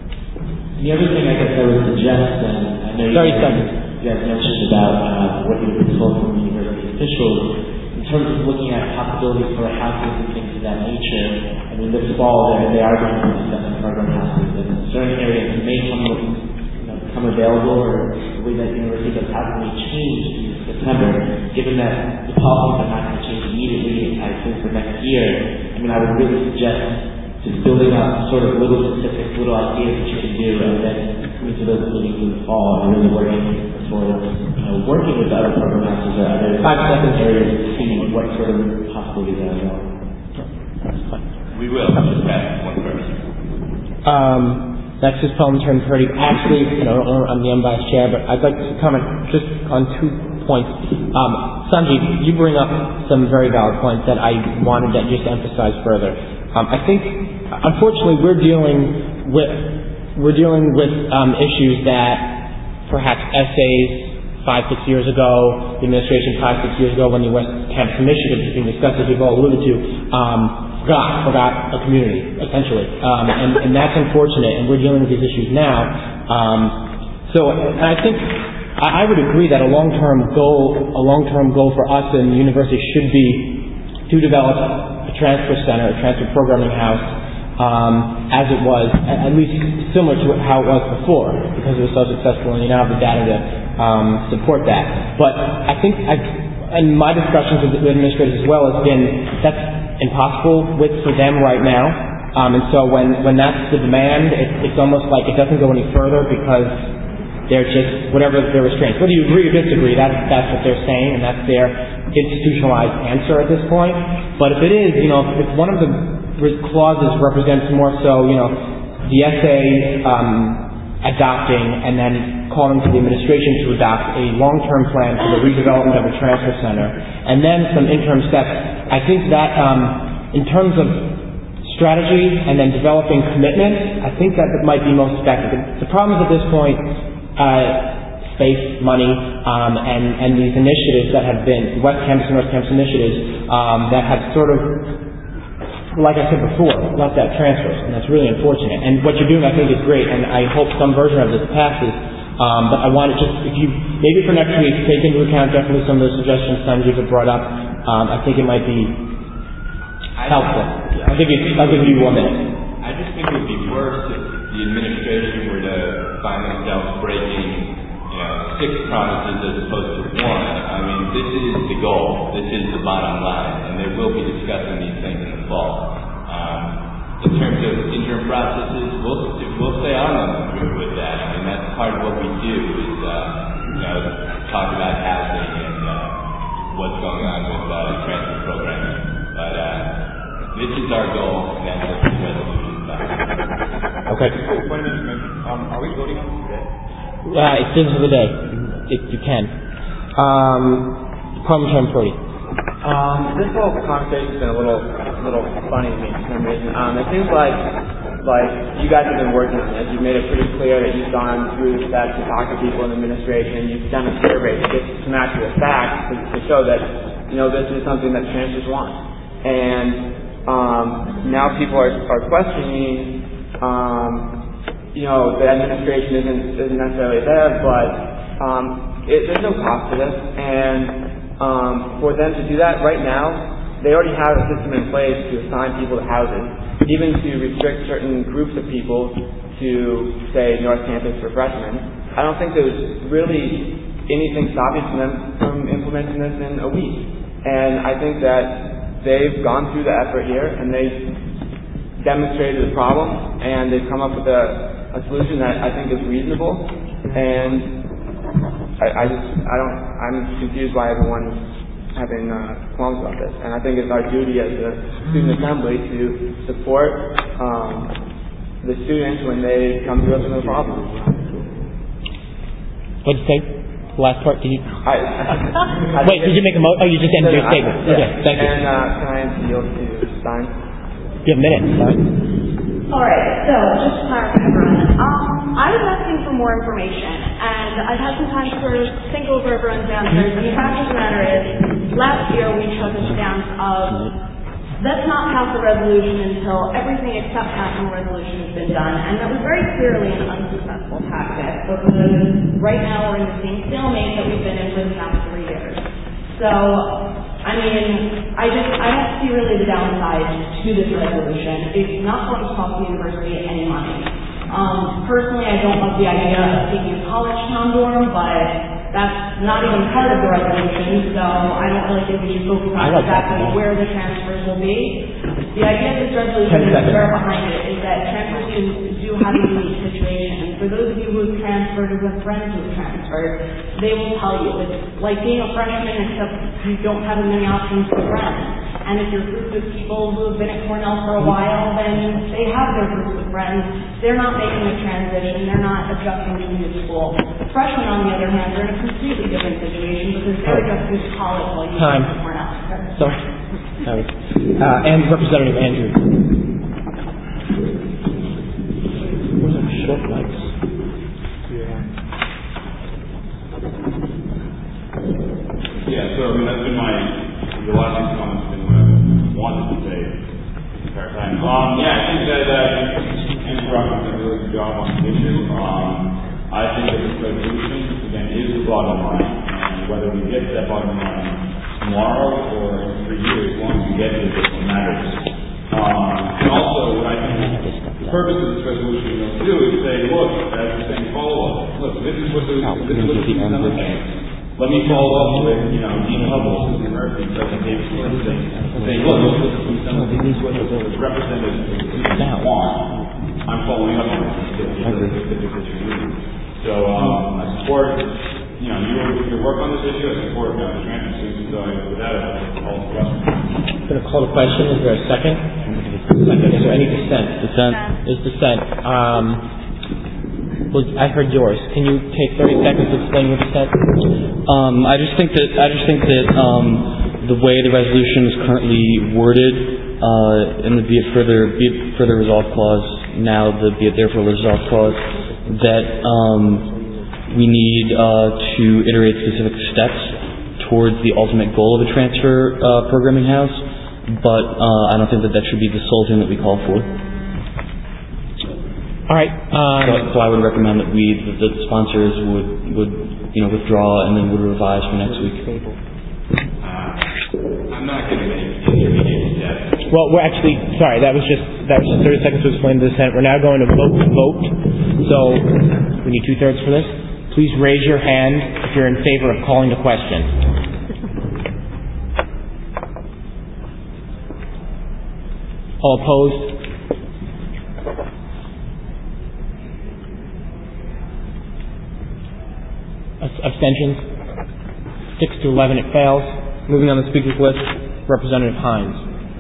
The other thing I guess I would suggest, and I know you, guys, you guys mentioned about uh, what you've been told from the university officials, in terms of looking at possibilities for houses and things of that nature. I mean, this fall they, they are going to be discussing program houses, and certain areas may come, you know, become available, or the way that university does housing may change in September. Given that the policies are not going to change immediately, I think for next year, I mean, I would really suggest just building up sort of little specific little ideas that you can do, and then coming to those meetings in the fall and really working towards, you know, working with other program houses or other five seconds areas to see what sort of possibilities are available. We will. Just pass one person. Um, next is Parliamentarian Purdy. Actually, you know, I'm the unbiased chair, but I'd like to comment just on two points. Um, Sanjeev, you bring up some very valid points that I wanted to just emphasize further. Um, I think, unfortunately, we're dealing with we're dealing with um, issues that perhaps essays five, six years ago, the administration five, six years ago, when the West Campus Initiative was being discussed, as you've all alluded to, um, forgot forgot a community essentially, um, and, and that's unfortunate. And we're dealing with these issues now. Um, so, and I think I, I would agree that a long-term goal, a long-term goal for us in the university should be to develop a transfer center, a transfer programming house, um, as it was, at, at least similar to how it was before, because it was so successful, and you now have the data to um, support that. But I think, I, and my discussions with the administrators as well has been that's impossible with for them right now. Um, and so when, when that's the demand, it, it's almost like it doesn't go any further because they're just, whatever their restraints. Whether you agree or disagree, that's, that's what they're saying, and that's their institutionalized answer at this point. But if it is, you know, if one of the clauses represents more so, you know, the S A um, adopting and then calling for the administration to adopt a long-term plan for the redevelopment of a transfer center, and then some interim steps, I think that um, in terms of strategy and then developing commitment, I think that it might be most effective. The problem is at this point, uh, space, money, um, and, and these initiatives that have been, West Campus and North Campus initiatives, um, that have sort of, like I said before, left out transfers, and that's really unfortunate. And what you're doing, I think, is great, and I hope some version of this passes. Um, but I want to just, if you, maybe for next week, take into account definitely some of the suggestions Sanjeev have brought up. Um, I think it might be helpful. I'll give you, I'll give you one minute. I just think it would be worse if the administration were to find themselves breaking, you know, six promises as opposed to one. I mean, this is the goal. This is the bottom line, and they will be discussing these things in the fall. Um, in terms of interim processes, we'll we'll stay on them with that. I mean, that's part of what we do is, uh, you know, talk about housing and uh, what's going on with uh, the transfer program. But uh, this is our goal, and that's what the resolution is about. Okay. Um, are we voting on today? Uh, it's business of the day, if you can. Um, Parliamentary majority. Um, this whole conversation's been a little, little funny to me for some reason. Um, it seems like, like you guys have been working on this. You've made it pretty clear that you've gone through the steps to talk to people in the administration. You've done a survey to get some accurate facts to, to show that, you know, this is something that transfers want. And um, now people are, are questioning, um, you know, the administration isn't, isn't necessarily there, but um, it, there's no cost to this. And Um, for them to do that right now, they already have a system in place to assign people to houses, even to restrict certain groups of people to, say, North Campus for freshmen. I don't think there's really anything stopping them from implementing this in a week. And I think that they've gone through the effort here, and they've demonstrated the problem, and they've come up with a, a solution that I think is reasonable. And I, I just, I don't, I'm confused why everyone's having uh, qualms about this. And I think it's our duty as a student assembly to support um, the students when they come to us with a problem. What did you say? The last part? Did you? I, I Wait, did you make a mo? Oh, you just ended your statement. Yeah. Okay, thank you. And uh, can I yield to Stein? You have a minute, Stein. All right, so just to clarify, everyone, um, I was asking for more information, and I've had some time to sort of think over everyone's answers, and the fact of the matter is, last year we took a stance of, let's not pass a resolution until everything except passing a resolution has been done, and that was very clearly an unsuccessful tactic, because right now we're in the same stalemate that we've been in for the past three years. So, I mean, I just, I don't see really the downside to this resolution. It's not going to cost the university any money. Um, personally, I don't love the idea of taking a college town dorm, but that's not even part of the resolution, so I don't really think we should focus on exactly where the transfers will be. The idea of this resolution, the spirit behind it, is that transfer students do have a unique situation. For those of you who have transferred or have friends who have transferred, they will tell you it's like being a freshman, except you don't have as many options for friends. And if you're groups of people who have been at Cornell for a while, then they have their groups of friends. They're not making a transition. They're not adjusting to new school. Freshmen, on the other hand, are in a completely different situation because they're adjusting to college while you Time. go to Cornell. Sorry. Sorry. Uh, and Representative Andrew. Where's our short lights? Yeah, so I mean, that's been my, the last few comments have been what I wanted to say the entire time. Um, yeah, I think that uh, Andrew Brock has done a really good job on this issue. Um, I think that this resolution, again, is the bottom line, and whether we get to that bottom line tomorrow or in three years, as long as we get to it, it's what matters. Um, and also, what I think the purpose of this resolution is to do is say, look, as you're saying, follow up. Look, this is what the, this is what the Assembly thinks. Let me follow up with, you know, Dean Hubble, Susan Murphy, President David Flynn, saying, saying, look, this is what the Assembly, this is what the representatives of the students want. I'm following up on this because this is your So, um, I support, you know, your, your work on this issue. I support uh, the transfer students. So, with that, I'll call the question. I'm going to call the question. Is there a second? Second. Is there any dissent? Dissent. There's dissent. Um, well, I heard yours. Can you take thirty seconds to explain your dissent? Um, I just think that I just think that um, the way the resolution is currently worded, uh, and the be it further be it further resolved clause now, the be it therefore resolved clause, that um, we need uh, to iterate specific steps towards the ultimate goal of a transfer uh, programming house, but uh, I don't think that that should be the sole thing that we call for. All right. Um, so, so I would recommend that we, that the sponsors would, would, you know, withdraw and then would revise for next week. Uh, I'm not going to make intermediate steps. Well, we're actually, sorry, that was just, that was just thirty seconds to explain to the Senate. We're now going to vote to vote. So we need two-thirds for this. Please raise your hand if you're in favor of calling the question. All opposed? Abstentions? Six to eleven, it fails. Moving on the speaker's list, Representative Hines.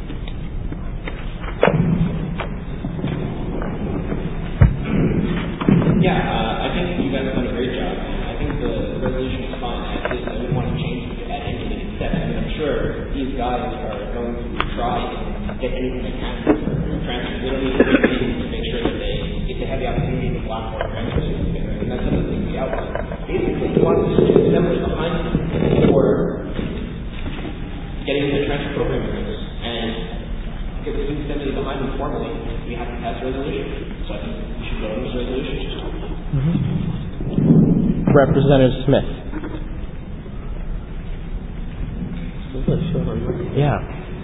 Yeah, uh, I think you guys have done a great job. I think the, the resolution is fine. I just I didn't want to change it to add anything except, I mean, I'm sure these guys are going to try and get anything they can for transfers. They don't need to do anything to make sure that they, if they have the opportunity to block more transfers, and that's some of the things we outlined. Basically, he wants us to assemble behind him for getting the transfer program rules. And if we can assemble behind him formally, we have to pass a resolution. So I think we should vote on this resolution. Mm-hmm. Representative Smith. Yeah.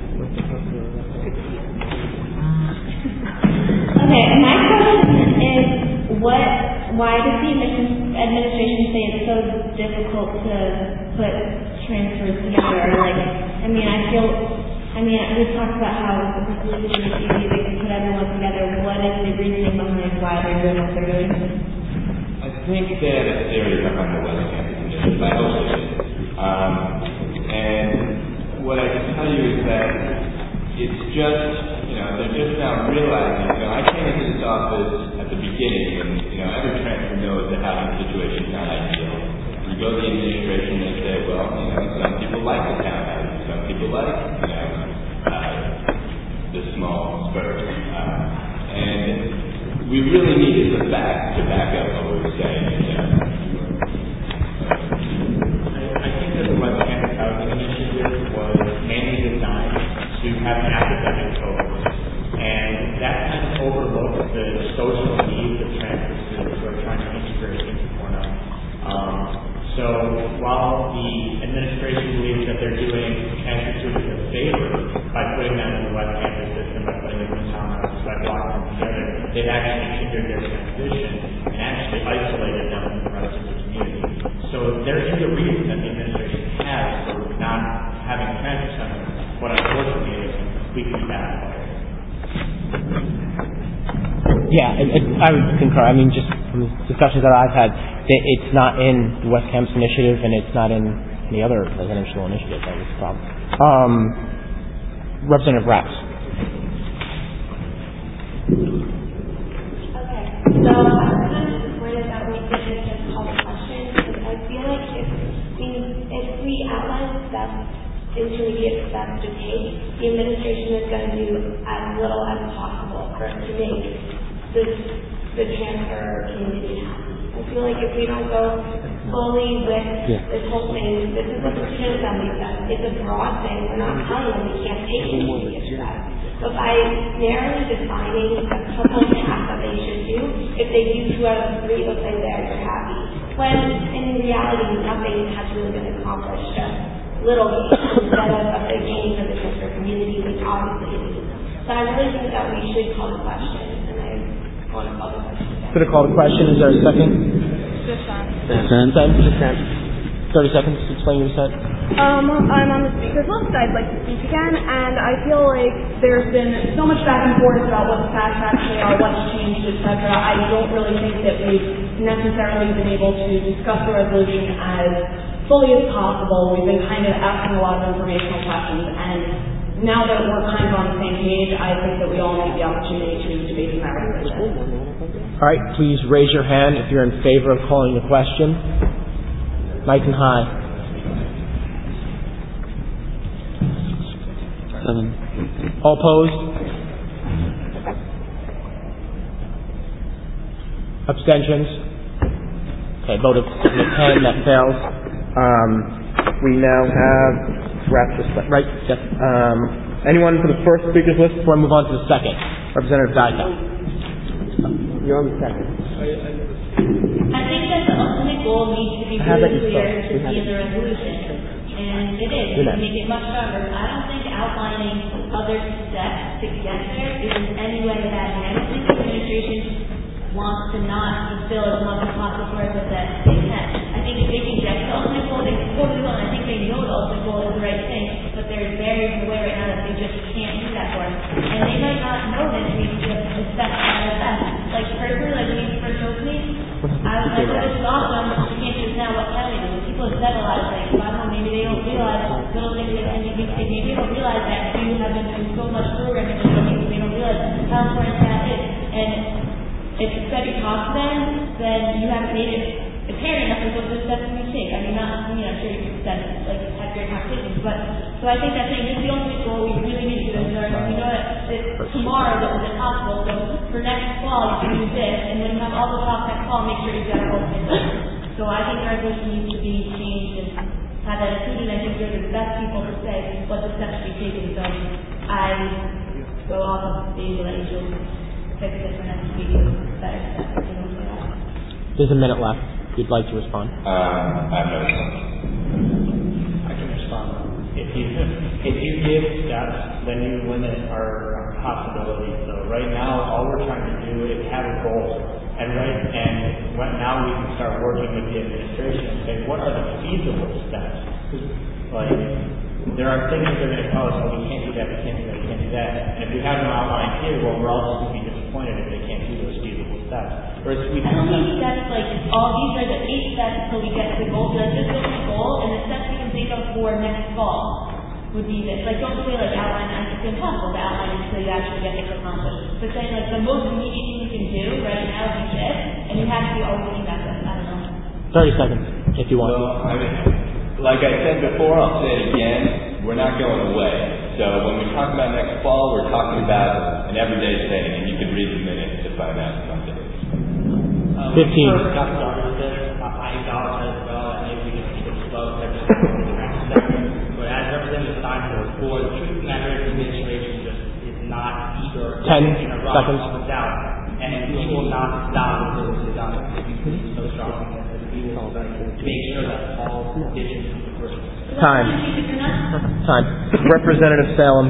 Okay, my question is, what? Why does the administration say it's so difficult to put transfers together? Like, I mean, I feel, I mean, we talked about how the solution is easy, they can put everyone together. What is the reasoning behind why they're doing what they're doing? I think they have a theory behind the West Campus Initiative. I also do. Um, and what I can tell you is that it's just, you know, they're just now realizing, you know, I came into this office at the beginning, and, you know, every transfer knows that housing situation is not ideal. You go to the administration and they say, well, you know, some people like the townhouses, some people like, you know, uh, the small spurs. Uh, and we really needed the back to back up what we were saying. You know. I think that the West Campus Housing Initiative was mainly designed to have an academic focus, and that kind of overlooks the social needs of transfer students who are trying to integrate into Cornell. Um, so while the administration believes that they're doing transfer students a favor by putting them in the West Campus system, by putting them in townhouses, by blocking them together, they've actually hindered their transition and actually isolated them from the rest of the community. So there is a reason that the administration has for not having transfer centers, but unfortunately it is completely backfired. Yeah, it, it, I would concur. I mean, just from the discussions that I've had, it, it's not in the West Campus Initiative, and it's not in any other residential initiative. That was the problem. Um, Representative Raps. Okay, so I'm kind of disappointed that we didn't just call the question, because I feel like if we, if we outline steps, intermediate steps to take, the administration is going to do as little as possible for it to make this, the transfer community happy. I feel like if we don't go fully with yeah. this whole thing, this is what the student assembly says. It's a broad thing. We're not telling them we can't take intermediate steps. But by narrowly defining a couple of tasks that they should do, if they do two out of three, let's say there, you're happy. When in reality, nothing has really been accomplished. Just little gains instead of a big gain for the transfer community, which obviously it is. So I really think that we should call the question, and I want to call the question. Going to call the question. Is there a second? Dissent. Dissent. thirty seconds to explain your dissent. Um, I'm on the speaker's list. I'd like to speak again, and I feel like there's been so much back and forth about what the facts actually are, what's changed, et cetera. I don't really think that we've necessarily been able to discuss the resolution as fully as possible. We've been kind of asking a lot of informational questions, and now that we're kind of on the same page, I think that we all need the opportunity to debate the matter. All right, please raise your hand if you're in favor of calling the question. Nice and high. Seven. All opposed? Abstentions? Okay, vote of ten, that fails. Um, we now have wrap this up, right? Yes. Um, anyone for the first speaker's list before I move on to the second? Representative Dyka. You're on the second. I think that the ultimate goal needs to be really clear to see in the resolution. and it is. You can make it much stronger. I don't think outlining other steps to get there is in any way bad. I don't think the administration wants to not fulfill as much as possible as that they can. I think if they can get the ultimate goal, they totally will, and I think they know the ultimate goal is the right thing, but there's barriers in the way right now that they just can't do that for us. And they might not know that we just accept that as that. Like personally, like when you first told me, I was like, oh, this is awesome, but you can't do this now, what can I do? People have said a lot of things, so I don't know, maybe they don't realize little things like N G B C, maybe they don't realize that you have been doing so much programming for some people, they don't realize how important that is. And if instead you talk to them, then you haven't made it apparent enough of those steps you take. I mean, not, you know, I'm sure you can send, like, have great conversations, but, so I think that saying this is the only goal we really need to do is learn. We know that, that tomorrow this is impossible, so for next fall you can do this, and when you have all the talks next fall, make sure you've got a whole thing. So I think our resolution needs to be changed and have that included. I think you're the best people to say what the steps should be taken, so I go off of the that you should fix it for next week with better steps. You know, for that. There's a minute left. If you'd like to respond. Um, I have no response. I can respond. If you if you give steps, then you limit our possibilities. So right now, all we're trying to do is have a goal, and right and when, now we can start working with the administration and say what are the feasible steps. Like there are things that they're going to tell us, well, we can't do that, we can't do that, we can't do that. And if we have them outlined here, well, we're also going to be disappointed if they can't do those feasible steps. Whereas we I don't think that's like all these are the eight steps until we get to the goal. Let's just go to the goal, and the steps we can think of for next fall would be this. Like, don't say like outline. It's impossible to outline until you actually get it accomplished. But saying like the most immediate thing you can do right now is this, and you have to be always looking back. I don't know. Thirty seconds, if you want. Well, I mean, like I said before, I'll say it again. We're not going away. So when we talk about next fall, we're talking about an everyday thing, and you can read the minutes to find out something. Um, Fifteen. First, got started with this. I acknowledge as well that maybe we can keep it slow. But as everything is signed for, for the truth of the matter is the administration just is not eager Ten to rush seconds. up and down. And we will not stop until this is done. So strong. We will make sure that all conditions come first. Time. Time. Representative Salem.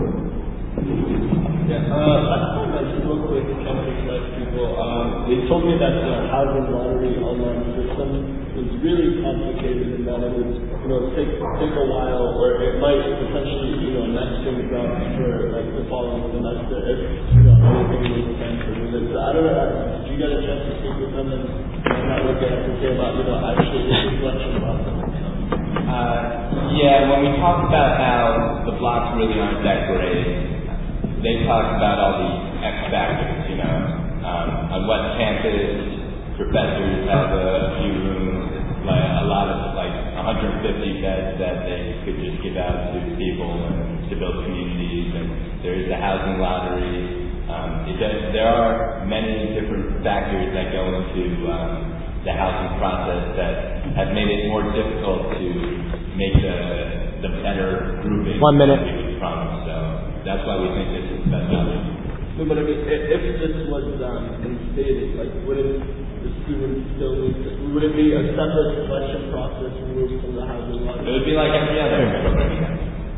Yeah, uh, I just want to mention real quick, kind of express people. Um, they told me that the housing lottery online system was really complicated and that it would, you know, take take a while, or it might potentially, you know, mess things up for like the following semester if you know anything was canceled with it. So I don't know. Did you get a chance to speak with them and find out what they have to say about, you know, actually the reflection process? Uh, yeah, when we talk about how the blocks really aren't that great, they talk about all the X factors, you know. Um, on West Campus, professors have a few rooms, like a lot of like one hundred fifty beds that they could just give out to people and to build communities, and there is the housing lottery. Um, it does, there are many different factors that go into um, the housing process that have made it more difficult to make the the better grouping One minute. that we would promise. So that's why we think this is the best option. No, but I mean, if, if this was um, instated, like, wouldn't the students still need to, would it be a separate selection process removed from the housing lottery? It would be like every other program.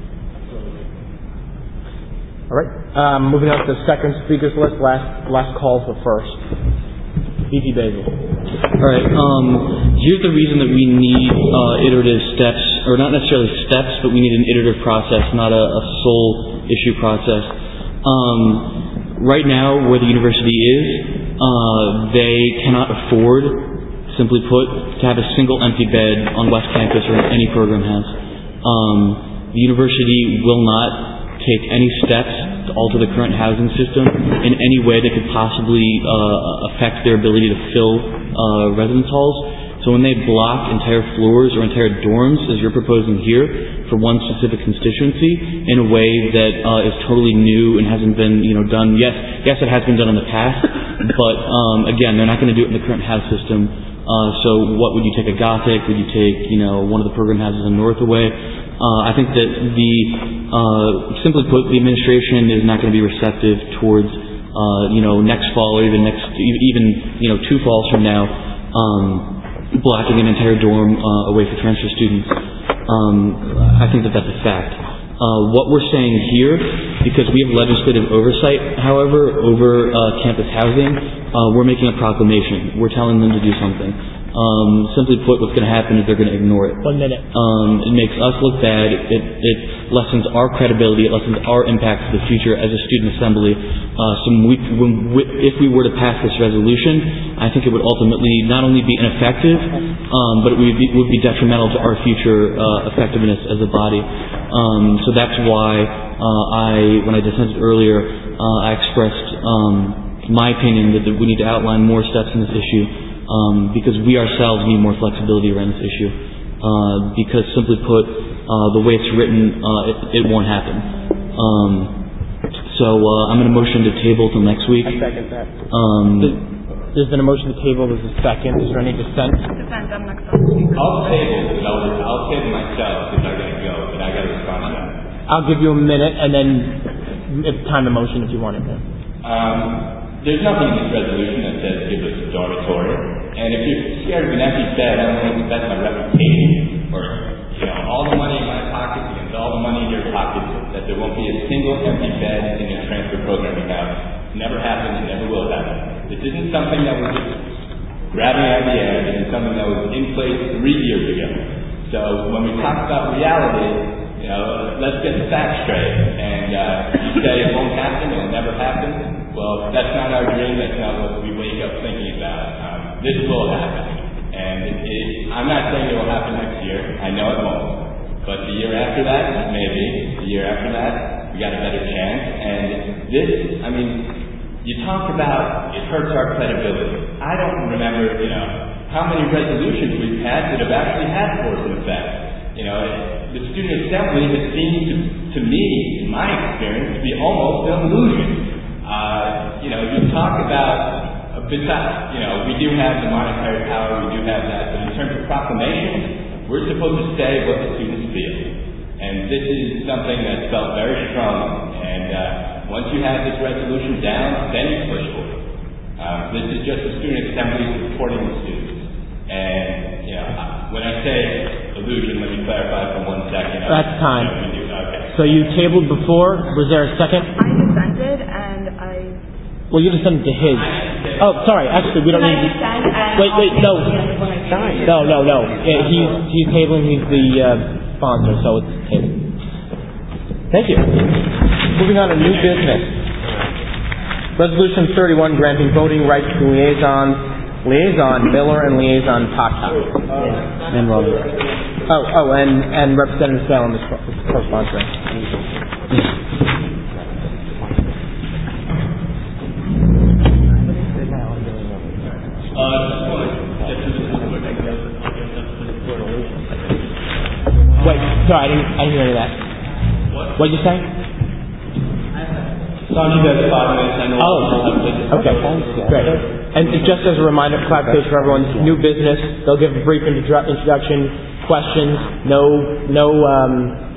All right. Um, moving on to the second speakers list. Last last call for first. V P Basil. All right. Um, here's the reason that we need uh, iterative steps, or not necessarily steps, but we need an iterative process, not a, a sole issue process. Um, right now, where the university is, uh, they cannot afford, simply put, to have a single empty bed on West Campus or any program has. Um, the university will not take any steps to alter the current housing system in any way that could possibly uh, affect their ability to fill uh, residence halls. So when they block entire floors or entire dorms, as you're proposing here, for one specific constituency in a way that uh, is totally new and hasn't been, you know, done. Yes, yes, it has been done in the past, but um, again, they're not going to do it in the current house system. Uh, so what would you take a Gothic? Would you take, you know, one of the program houses in North away? Uh, I think that the, uh, simply put, the administration is not going to be receptive towards, uh, you know, next fall or even next, even, you know, two falls from now, um, blocking an entire dorm uh, away for transfer students. Um, I think that that's a fact. Uh, what we're saying here, because we have legislative oversight, however, over uh, campus housing, uh, we're making a proclamation. We're telling them to do something. Um, simply put, what's going to happen is they're going to ignore it. One minute. Um, it makes us look bad. It, it, it lessens our credibility. It lessens our impact to the future as a student assembly. Uh, so we, when we, if we were to pass this resolution, I think it would ultimately not only be ineffective, um, but it would be, would be detrimental to our future uh, effectiveness as a body. Um, so that's why uh, I, when I dissented earlier, uh, I expressed um, my opinion that, that we need to outline more steps in this issue. Um, because we ourselves need more flexibility around this issue. Uh, because simply put, uh, the way it's written, uh, it, it won't happen. Um, so uh, I'm going to motion to table till next week. I second that. Um, There's been a motion to table. There's a second. Is there any dissent? Dissent. I'm next on the speaker. I'll table because I'll, I'll table myself because I got to go, but I got to respond to that. I'll give you a minute and then if time to motion if you want it. Um, There's nothing in this resolution that says give us a dormitory. And if you're scared of an empty bed, I don't want to spend my reputation or, you know, all the money in my pockets against all the money in your pockets that there won't be a single empty bed in your transfer program you have. Never happened and never will happen. This isn't something that was just grabbing out of the air. This is something that was in place three years ago. So when we talk about reality, you know, let's get the facts straight. And uh, you say it won't happen, it'll never happen. Well, that's not our dream. That's not what we wake up thinking about. Um, this will happen. And it, it, I'm not saying it will happen next year. I know it won't. But the year after that, maybe. The year after that, we got a better chance. And this, I mean, you talk about it hurts our credibility. I don't remember, you know, how many resolutions we've had that have actually had force and effect. You know, the student assembly has seemed to, to me, in my experience, to be almost an illusion. Uh, you know, you talk about, uh, besides, you know, we do have the monetary power, we do have that, but in terms of proclamation, we're supposed to say what the students feel. And this is something that's felt very strong. And uh, once you have this resolution down, then you push for it. Um, this is just the student assembly supporting the students. And, you know, when I say illusion, let me clarify for one second. That's time. You know, okay. So you tabled before. Was there a second? I dissented and I... Well, you just sent it to his. Oh, sorry. Actually, we don't need... Wait, wait, no. No, no, no. Yeah, he's, he's tabling. He's the uh, sponsor, so it's tabled. Thank you. Moving on to new business. Resolution thirty-one, granting voting rights to liaisons. Liaison Miller and Liaison Paka. And Rollins. Oh, oh, and, and Representative Salem is co-sponsoring. Wait, sorry, I didn't, I didn't hear that. What? What did you say? So you guys five minutes. I know. Oh, okay. Great. And just as a reminder, clarification for everyone, new business. They'll give a brief intro- introduction, questions, no, no um,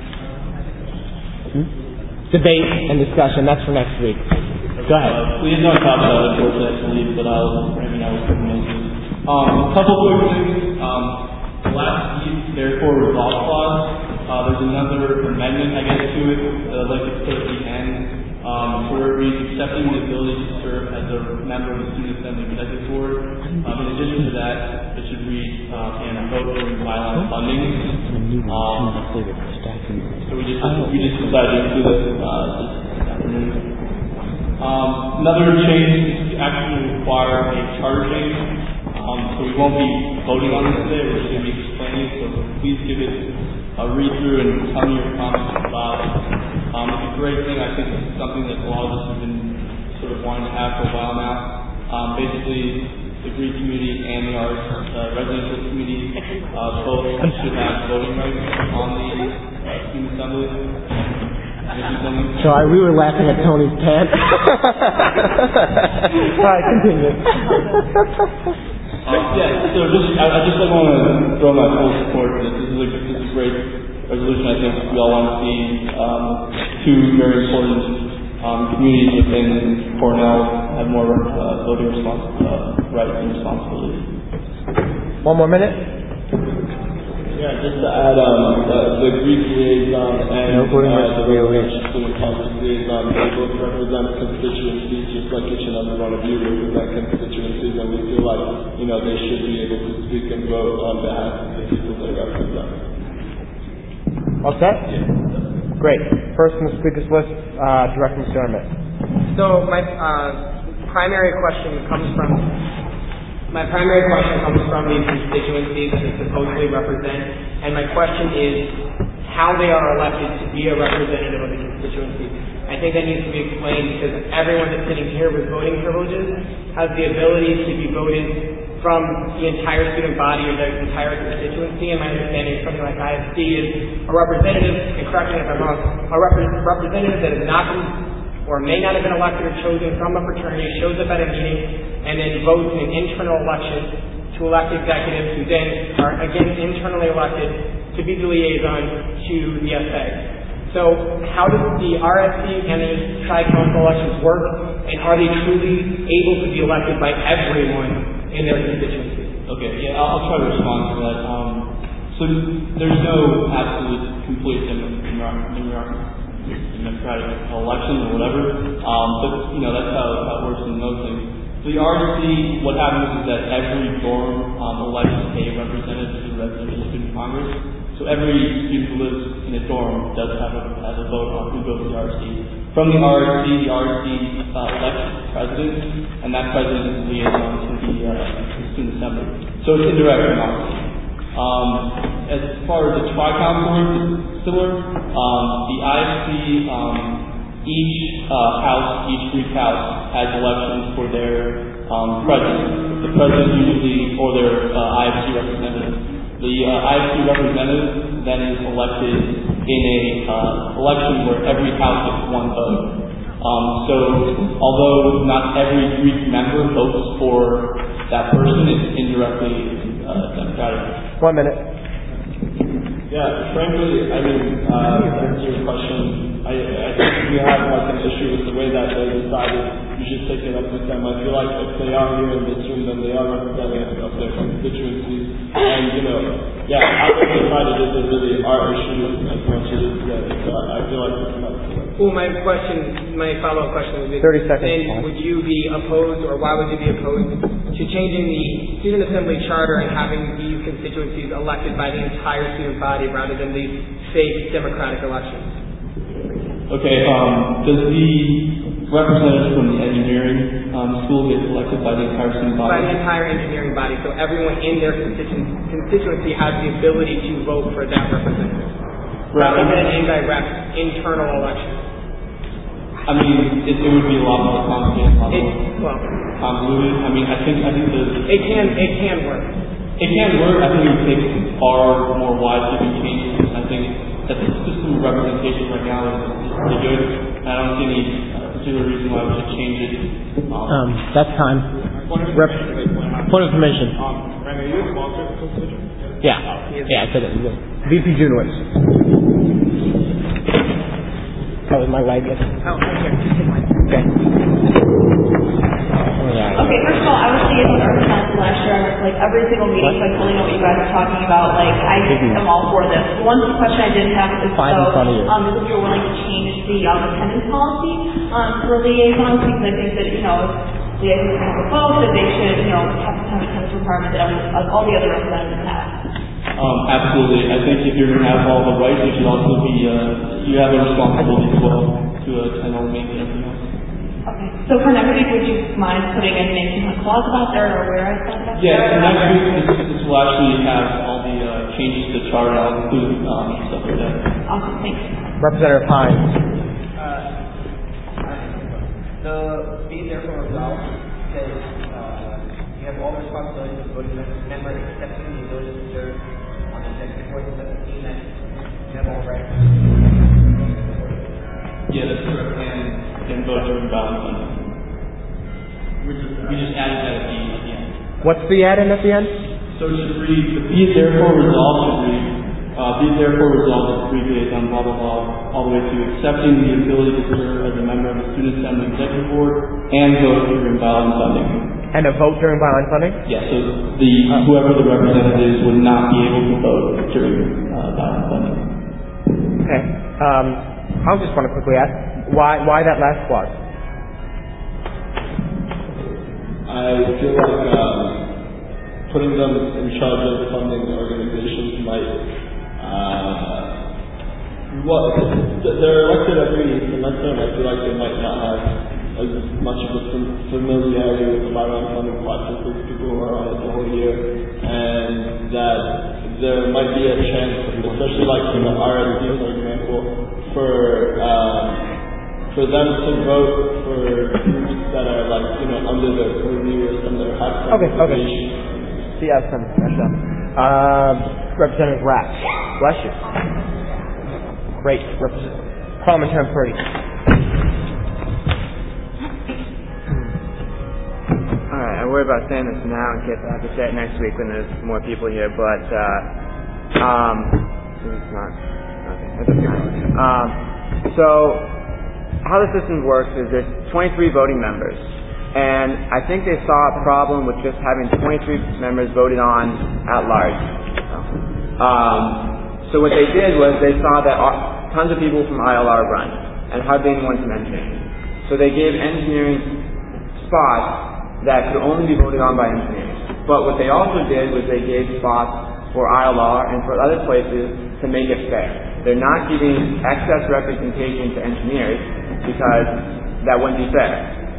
hmm? debate and discussion. That's for next week. Go ahead. Uh, we didn't talk about it, unfortunately, I believe, but I'll bring it out with Um, a couple quick things. Um, the last piece, therefore, resolve clause. Uh, there's another amendment, I guess, to it that I'd like to put at the end. Um, where it reads accepting the ability to serve as a member of the Student Assembly Executive Board. Um, in addition to that, it should read uh, and vote for bylaw funding. Um, so we just we just decided to do this uh, this afternoon. Um, another change is to actually require a charter change. Um, so we won't be voting on this today. We're just going to be explaining. So please give it a read through and tell me your comments about it. Um, it's a great thing. I think it's something that a lot of us have been sort of wanting to have for a while now. Um, basically, the Greek community and the arts, uh, residential community, uh, both should have voting rights on the uh, student assembly. Sorry, we were laughing at Tony's pants. All right, continue. Uh, yeah, so just I, I just like want to throw my full support for this. This is a this is a great resolution. I think we all want to see um, two very important um, communities within Cornell have more uh, voting respons- uh, rights and responsibilities. One more minute. Yeah, just to add, um, the, the Greek liaison and No, according to uh, the the Religious Student Council liaison, they both represent constituencies, just like each and every one of you represent constituencies, and we feel like, you know, they should be able to speak and vote on behalf of the people they represent. All set? Great. First on the speakers list, uh, Director McDermott. So my uh, primary question comes from my primary question comes from these constituencies that they supposedly represent, and my question is how they are elected to be a representative of the constituency. I think that needs to be explained because everyone that's sitting here with voting privileges has the ability to be voted from the entire student body or the entire constituency, and my understanding of something like I F C is a representative, and correct me if I'm wrong, a rep- representative that has not been or may not have been elected or chosen from a fraternity, shows up at a meeting, and then votes in an internal election to elect executives who then are again internally elected to be the liaison to the S A. So how does the R S C and the tri-council elections work, and are they truly able to be elected by everyone in their constituency? Okay, yeah, I'll, I'll try to respond to that. Um, so there's no absolute complete democratic election or whatever, um, but you know that's how that works in most things. The R S C, what happens is that every dorm um, elects a representative to the residential student congress. So every student who lives in a dorm does have a, has a vote on who goes to the R S C. From the R S C, the R S C uh, elects the president, and that president is the liaison to the uh, student assembly. So it's indirect democracy. Um, as far as the tri-council is similar, um, the I F C, um, each uh, house, each Greek house has elections for their um, president. The president usually, or their uh, I F C representative. The uh, I F C representative then is elected in a uh, election where every house gets one vote. Um, so although not every Greek member votes for that person, it's indirectly uh, democratic. One minute. Yeah, frankly, I mean, uh, to answer your question, I, I think we have like an issue with the way that they decided you should take it up with them. I feel like if they are here in this room, then they are representative of their constituencies. And, you know, yeah, how they decided isn't really our issue as much as it is theirs. So I feel like it's not. Well, my question, my follow-up question would be, thirty seconds. then would you be opposed, or why would you be opposed to changing the student assembly charter and having these constituencies elected by the entire student body rather than these fake democratic elections? Okay, um, does the representative from the engineering um, school get elected by the entire student body? By the entire engineering body, so everyone in their constitu- constituency has the ability to vote for that representative. Right. Rather than an indirect internal election. I mean, it, it would be a lot more complicated, a lot it, more well, convoluted. I mean, I think I think the it can it can work. It can work. I think it would take far more wide-sweeping changes. I think that the system of representation right now is, is pretty good. I don't see any uh, particular reason why we should change it. Um, Um, that's time. Rep, point of information. Um, Frank, are you a sponsor for Constitution? Yeah. Yeah, I said it. V P Junowitz. That was my leg. Oh, okay. Okay. Okay, first of all, I was liaison to Urban Council last year. I went to like every single meeting, so I totally know what you guys are talking about. Like, I am all for this. The one question I did have is Five in front of you. so, um, if you're willing to change the um, attendance policy um, for liaisons, because I think that, you know, if liaisons have a vote, that they should, you know, have the time attendance requirement that every, uh, all the other representatives have. Um, absolutely. I think if you're going to have all the rights, you should also be, uh, you have a responsibility as well to attend all the meetings and everything else. Okay. So for next week, would you mind putting in maybe some clause about there or where I said that? Yeah, so next week this, this will actually have all the uh, changes to the charter. I'll include um, stuff like that. Awesome. Thanks. Representative Hines. Uh, the be therefore resolved says uh, you have all the responsibilities of voting member accepting the ability to serve on the executive board of seventeen that you have all rights. Yeah, that's correct. And then vote during ballot funding. We just, we just added that at the, at the end. What's the add-in at the end? So it should read, the be it therefore resolved should read, Uh, be therefore resolved that three liaison blah blah blah all the way to accepting the ability to serve as a member of the Student Assembly Executive Board and vote during ballot funding. And a vote during byline funding? Yeah, so the whoever the representatives would not be able to vote during uh, byline funding. Okay. Um, I just want to quickly ask, why why that last clause? I feel like um, putting them in charge of funding organizations might, uh, well, they're elected every semester, and I feel like they might not have as much of a familiarity with the byline funding process as people who are on it the whole year, and that there might be a chance, especially like in the R S D, for example, for um, for them to vote for groups that are like, you know, under their purview or some that have some Okay, okay. See, I have some questions. Uh, Representative Rapp, bless you. Great. Representative Parliamentarian Purdy. Alright, I worry about saying this now in case I have to say it next week when there's more people here, but, uh, um, it's not, okay, it's okay. Um, so, how the system works is there's twenty-three voting members, and I think they saw a problem with just having twenty-three members voted on at large. Um, so what they did was they saw that tons of people from I L R run, and hardly anyone from engineering. So they gave engineering spots that could only be voted on by engineers. But what they also did was they gave spots for I L R and for other places to make it fair. They're not giving excess representation to engineers because that wouldn't be fair.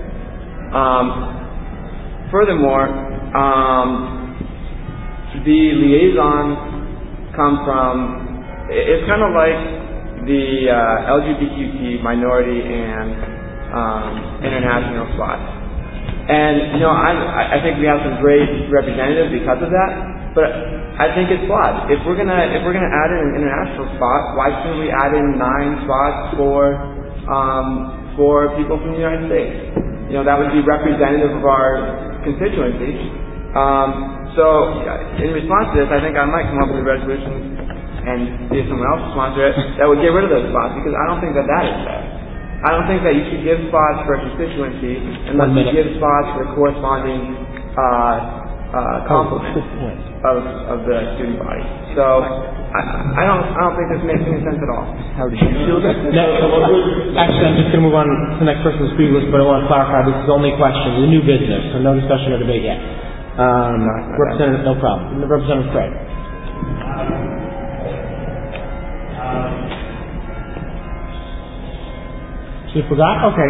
Um, furthermore, um, the liaisons come from, it's kind of like the uh, L G B T Q minority and um, international slots. And, you know, I, I think we have some great representatives because of that, but I think it's flawed. If we're gonna if we're gonna add in an international spot, why shouldn't we add in nine spots for um, for people from the United States? You know, that would be representative of our constituency. Um, so, in response to this, I think I might come up with a resolution and see if someone else will sponsor it that would get rid of those spots, because I don't think that that is fair. I don't think that you should give spots for a constituency unless you give spots for corresponding uh, uh, complement of of the student body. So I, I don't I don't think this makes any sense at all. How did you feel about that? No, actually, I'm just going to move on to the next person's speaker list, but I want to clarify this is only questions, a new business, so no discussion or debate yet. Um, no, Representative, no problem. Representative Craig. You forgot? Okay.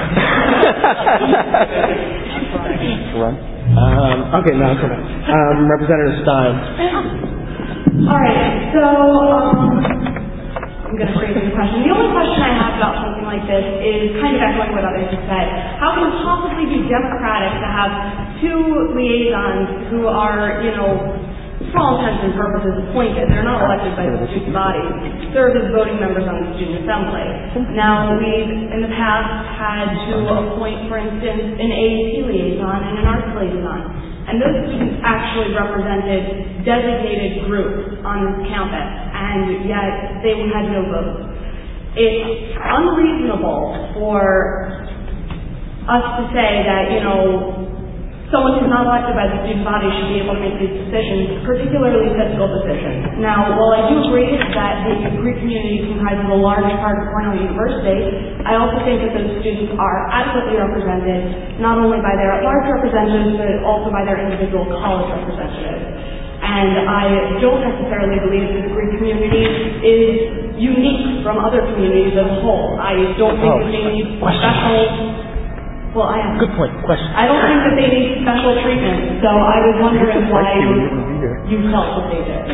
Run. Um, okay, no, it's okay. Um, Representative Stein. All right, so um, I'm going to phrase the question. The only question I have about something like this is kind of echoing what others have said. How can it possibly be democratic to have two liaisons who are, you know, for all intents and purposes appointed, they're not elected by the student body, serve as voting members on the student assembly. Now, we've in the past had to appoint, for instance, an A A C liaison and an arts liaison, and those students actually represented designated groups on this campus, and yet they had no votes. It's unreasonable for us to say that, you know, someone who's not elected by the student body should be able to make these decisions, particularly fiscal decisions. Now, while I do agree that the Greek community comprises a large part of Cornell University, I also think that those students are adequately represented, not only by their at-large representatives, but also by their individual college representatives. And I don't necessarily believe that the Greek community is unique from other communities as a whole. I don't think that they need special... Well, I have. Good point. Question. I don't think that they need special treatment, so I was wondering why you, you felt that they did.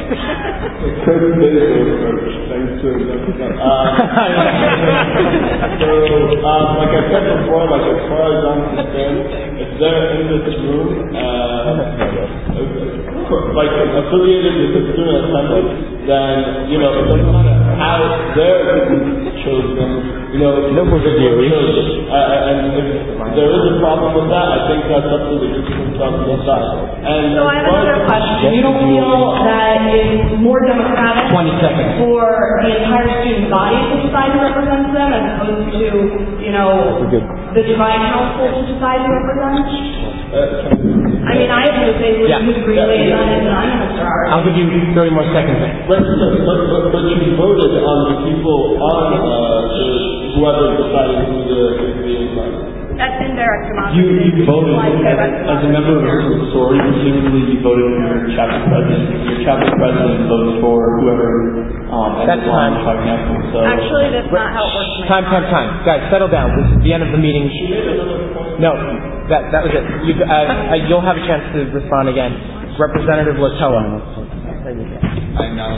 Thanks to uh, so, um, like I said before, like as far as I'm concerned, if they're in this room, uh, like affiliated with the student assembly, then you know it doesn't matter how they're chosen. you know, no more video. I, I, and if there is a problem with that, I think that's up to the group to decide. And So I have another question. You don't feel that it's more democratic twenty seconds. for the entire student body to decide who represents them as opposed to, you know, the tri-council to decide who represents? I mean, I have no say who Yeah. who's related on it, and I'm Mister R. I'll give you thirty more seconds. But, but, but, but you voted on the people on uh, the, whoever decided who the the invite. That's indirect democracy. You, you voted, Like, as, as a member of a sorority, presumably you voted for your chapter president. Your chapter president votes for whoever um, That's time. So Actually, that's not how it works. in my Time, time, time. Guys, settle down. This is the end of the meeting. No, that that was it. You, uh, uh, you'll have a chance to respond again. Representative Latoa. I know.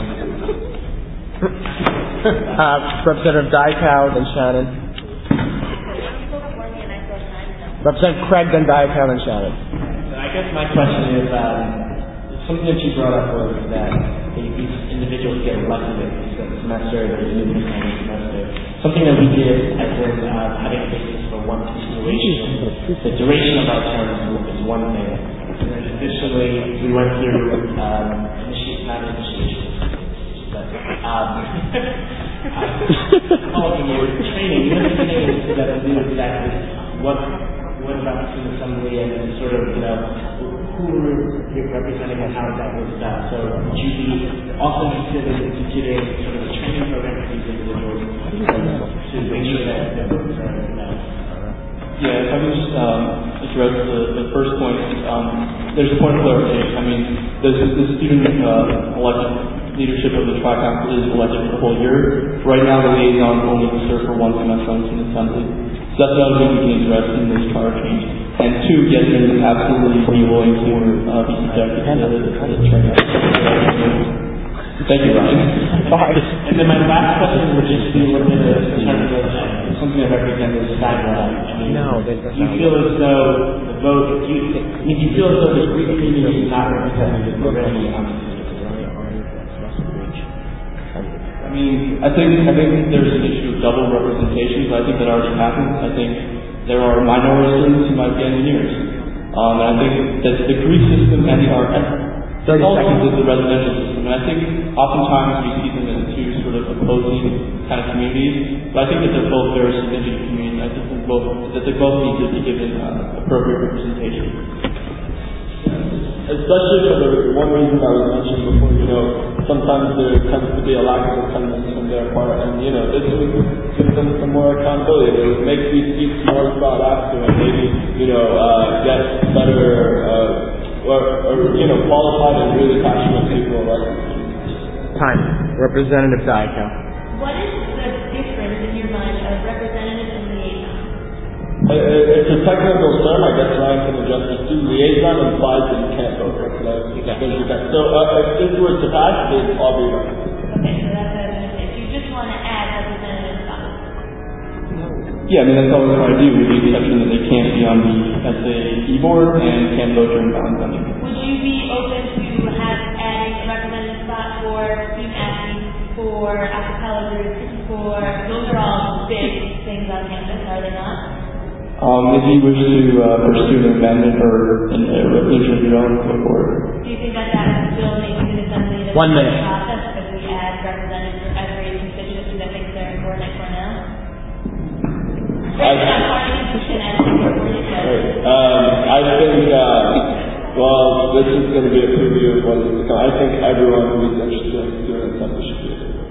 uh, Representative Dykhout and Shannon. Representative Craig, then Dykhout and Shannon. I guess my question is, um, something that you brought up was that these individuals get elected at the semester, there's a new semester. Something that we did as in uh, having a basis for one continuation. The duration of our term is one thing. And then additionally, we went through um, initiation, not initiation, but um, called the word training. One of the things that we do exactly what what about the student assembly and sort of, you know, who you're representing and how that was done. So would you be also interested in instituting sort of a training program for these individuals to make sure that their votes are, you know, yeah, if I can just um, address the, the first point, um, there's a point of clarification. I mean, the, the student uh, elected leadership of the Tri-Council is elected for the whole year. Right now, the liaison only can serve for one semester on the student assembly. So that's another thing we can address in this charter change. And two, yes, they would absolutely be willing to uh, be subjected to the training. Thank you, Ryan. And then my last question would just be a little bit in terms of something that represents background. I mean, No, do you feel as though the vote, do you, I mean, do you feel as though the Greek community is not represented already on the I mean, I think I think there's an issue of double representation, but I think that already happens. I think there are minority students who might be engineers. Um, and I think that the Greek system and the art also is the residential system. And I think oftentimes we see them as two sort of opposing kind of communities, but I think that they're both very significant communities. I think that both that they both need to be given uh, appropriate representation. Especially for the one reason I was mentioning before, you know, sometimes there tends to be a lack of attendance from their part, and, you know, this would give them some more accountability. It would make these seats more sought after and maybe, you know, uh, get better, uh, or, or, you know, qualified and really passionate people like Time. Representative Dykhout. What is the difference in your mind of representative and liaison? Uh, it's a technical term, I guess Ryan can address this too. Liaison implies that you can't vote for it. So uh, if this were to pass, they'd all be right. Okay, so that's a, if you just want to add representative stuff. Yeah, I mean, that's all we're trying to do with the exception that they can't be on the S A e-board and can't vote during ballot funding. Would you be open to have adding a representative spot for student athletes, for acapella groups, for, those are all big things on campus, are they not? Um, if you wish to uh, pursue an amendment or an, a resolution of your own, go for it. Do you think that that would still make student assembly the One minute. process if we add representatives for every constituency that thinks they're important at Cornell? Um, I think, uh, well, this is going to be a preview of what is to come. I think everyone who's interested in student assembly should be able to.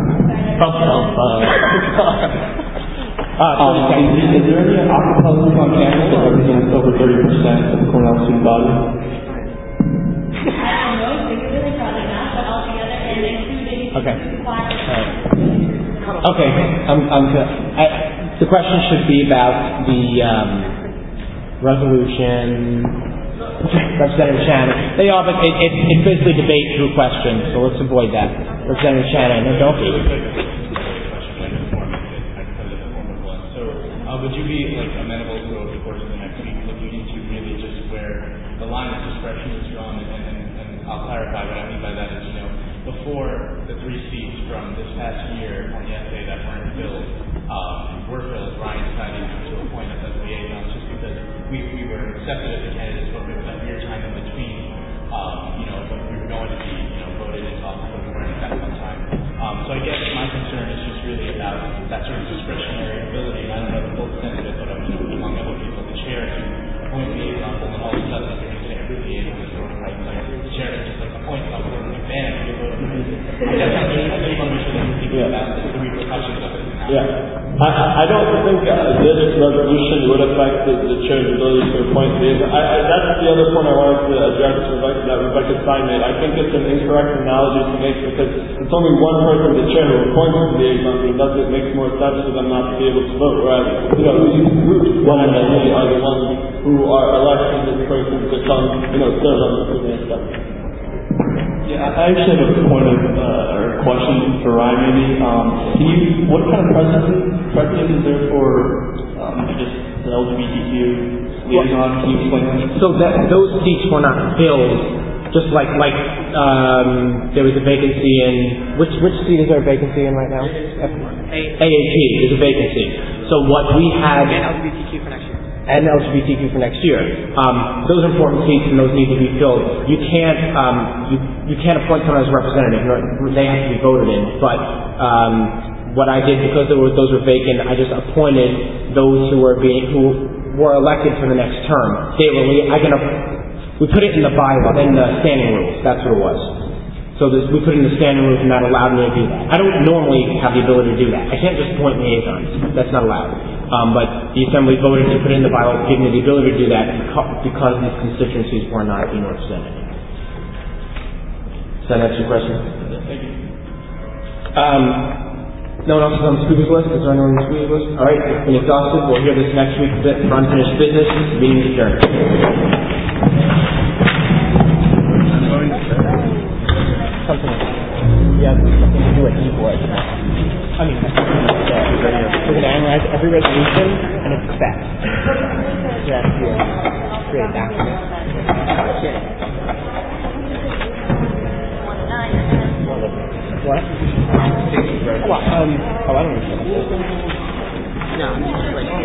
Uh, um, is, is there any acapella group on campus that represents over thirty percent of the Cornell student body? I don't know, particularly probably not, but altogether and including Okay. class. Okay, I'm, I'm good. I, the question should be about the um, resolution. Representative Shannon. They are, but it, it, it's basically debate through questions, so let's avoid that. Representative Shannon, no, don't be. Would you be like amenable to over the course of the next week looking into really just where the line of discretion is drawn, and, and, and I'll clarify what I mean by that is, you know, before the three seats from this past year on the essay that weren't filled um, were filled, Ryan decided to appoint us as liaisons just because we, we were accepted as a candidates, but there was that weird time in between, um, you know, but we were going to be, you know, voted into office, but we weren't accepted on time. Um, so I guess my concern is just really about that sort of discretionary ability, and I don't know the full extent of it, but you know, among other people, the chair to appoint liaisons, and then all of a sudden they're going to say every liaison is voting right, like the chair can just like appoint someone and like, man, you're voting for me. I guess I just want to make sure that we're thinking about the repercussions of it. Yeah. I, I don't think uh, this resolution would affect the, the chair's ability to appoint liaisons. I, I, that's the other point I wanted to address Rebecca, that Rebecca Stein made. I think it's an incorrect analogy to make because it's only one person, the chair, who appoints the liaisons, and thus it makes more sense for them not to be able to vote. Whereas, you know, these groups, one and only, are the ones who are electing this person to come, you know, serve on the Supreme Assembly. Yeah, I actually have a point of, uh, or a question for Ryan maybe. Um, can you, what kind of precedent, precedent is there for, um, I guess, the L G B T Q liaison? Can you explain that? So that, those seats were not filled, just like, like, um, there was a vacancy in, which, which seat is there a vacancy in right now? A A P, there's a vacancy. So what we had... And L G B T Q for next year. And L G B T Q for next year. Um, those are important seats and those need to be filled. You can't, um, you, you can't appoint someone as a representative. They have to be voted in. But um, what I did, because there were, those were vacant, I just appointed those who were being, who were elected for the next term. They were, I can, we put it in the bylaw, in the standing rules. That's what it was. So this, we put it in the standing rules and that allowed me to do that. I don't normally have the ability to do that. I can't just appoint liaisons. That's not allowed. Um, but the Assembly voted to put it in the bylaw, giving me the ability to do that because these constituencies were not being represented. Does that answer your question? Thank you. Um, no one else is on the speakers list? Is there anyone on the speakers list? All right, it's been exhausted. We'll hear this next week for unfinished business. The meeting is adjourned. Something. Yeah, something to do with e-board. I mean, uh, we're going to analyze every resolution and its effects. Yeah, yeah. Create a document. What? Well, um, oh, I don't understand. No, just like...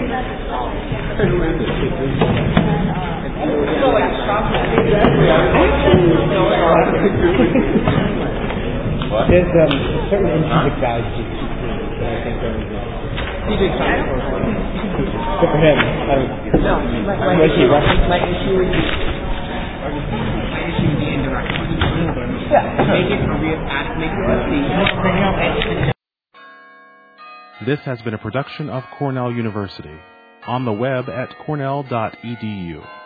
There's um, certain intrinsic values that I think are good for him. I don't No, my, my, issue, my issue is my issue is the indirect one. Yeah. Make it a real act, make it a fee. This has been a production of Cornell University. On the web at cornell dot e d u.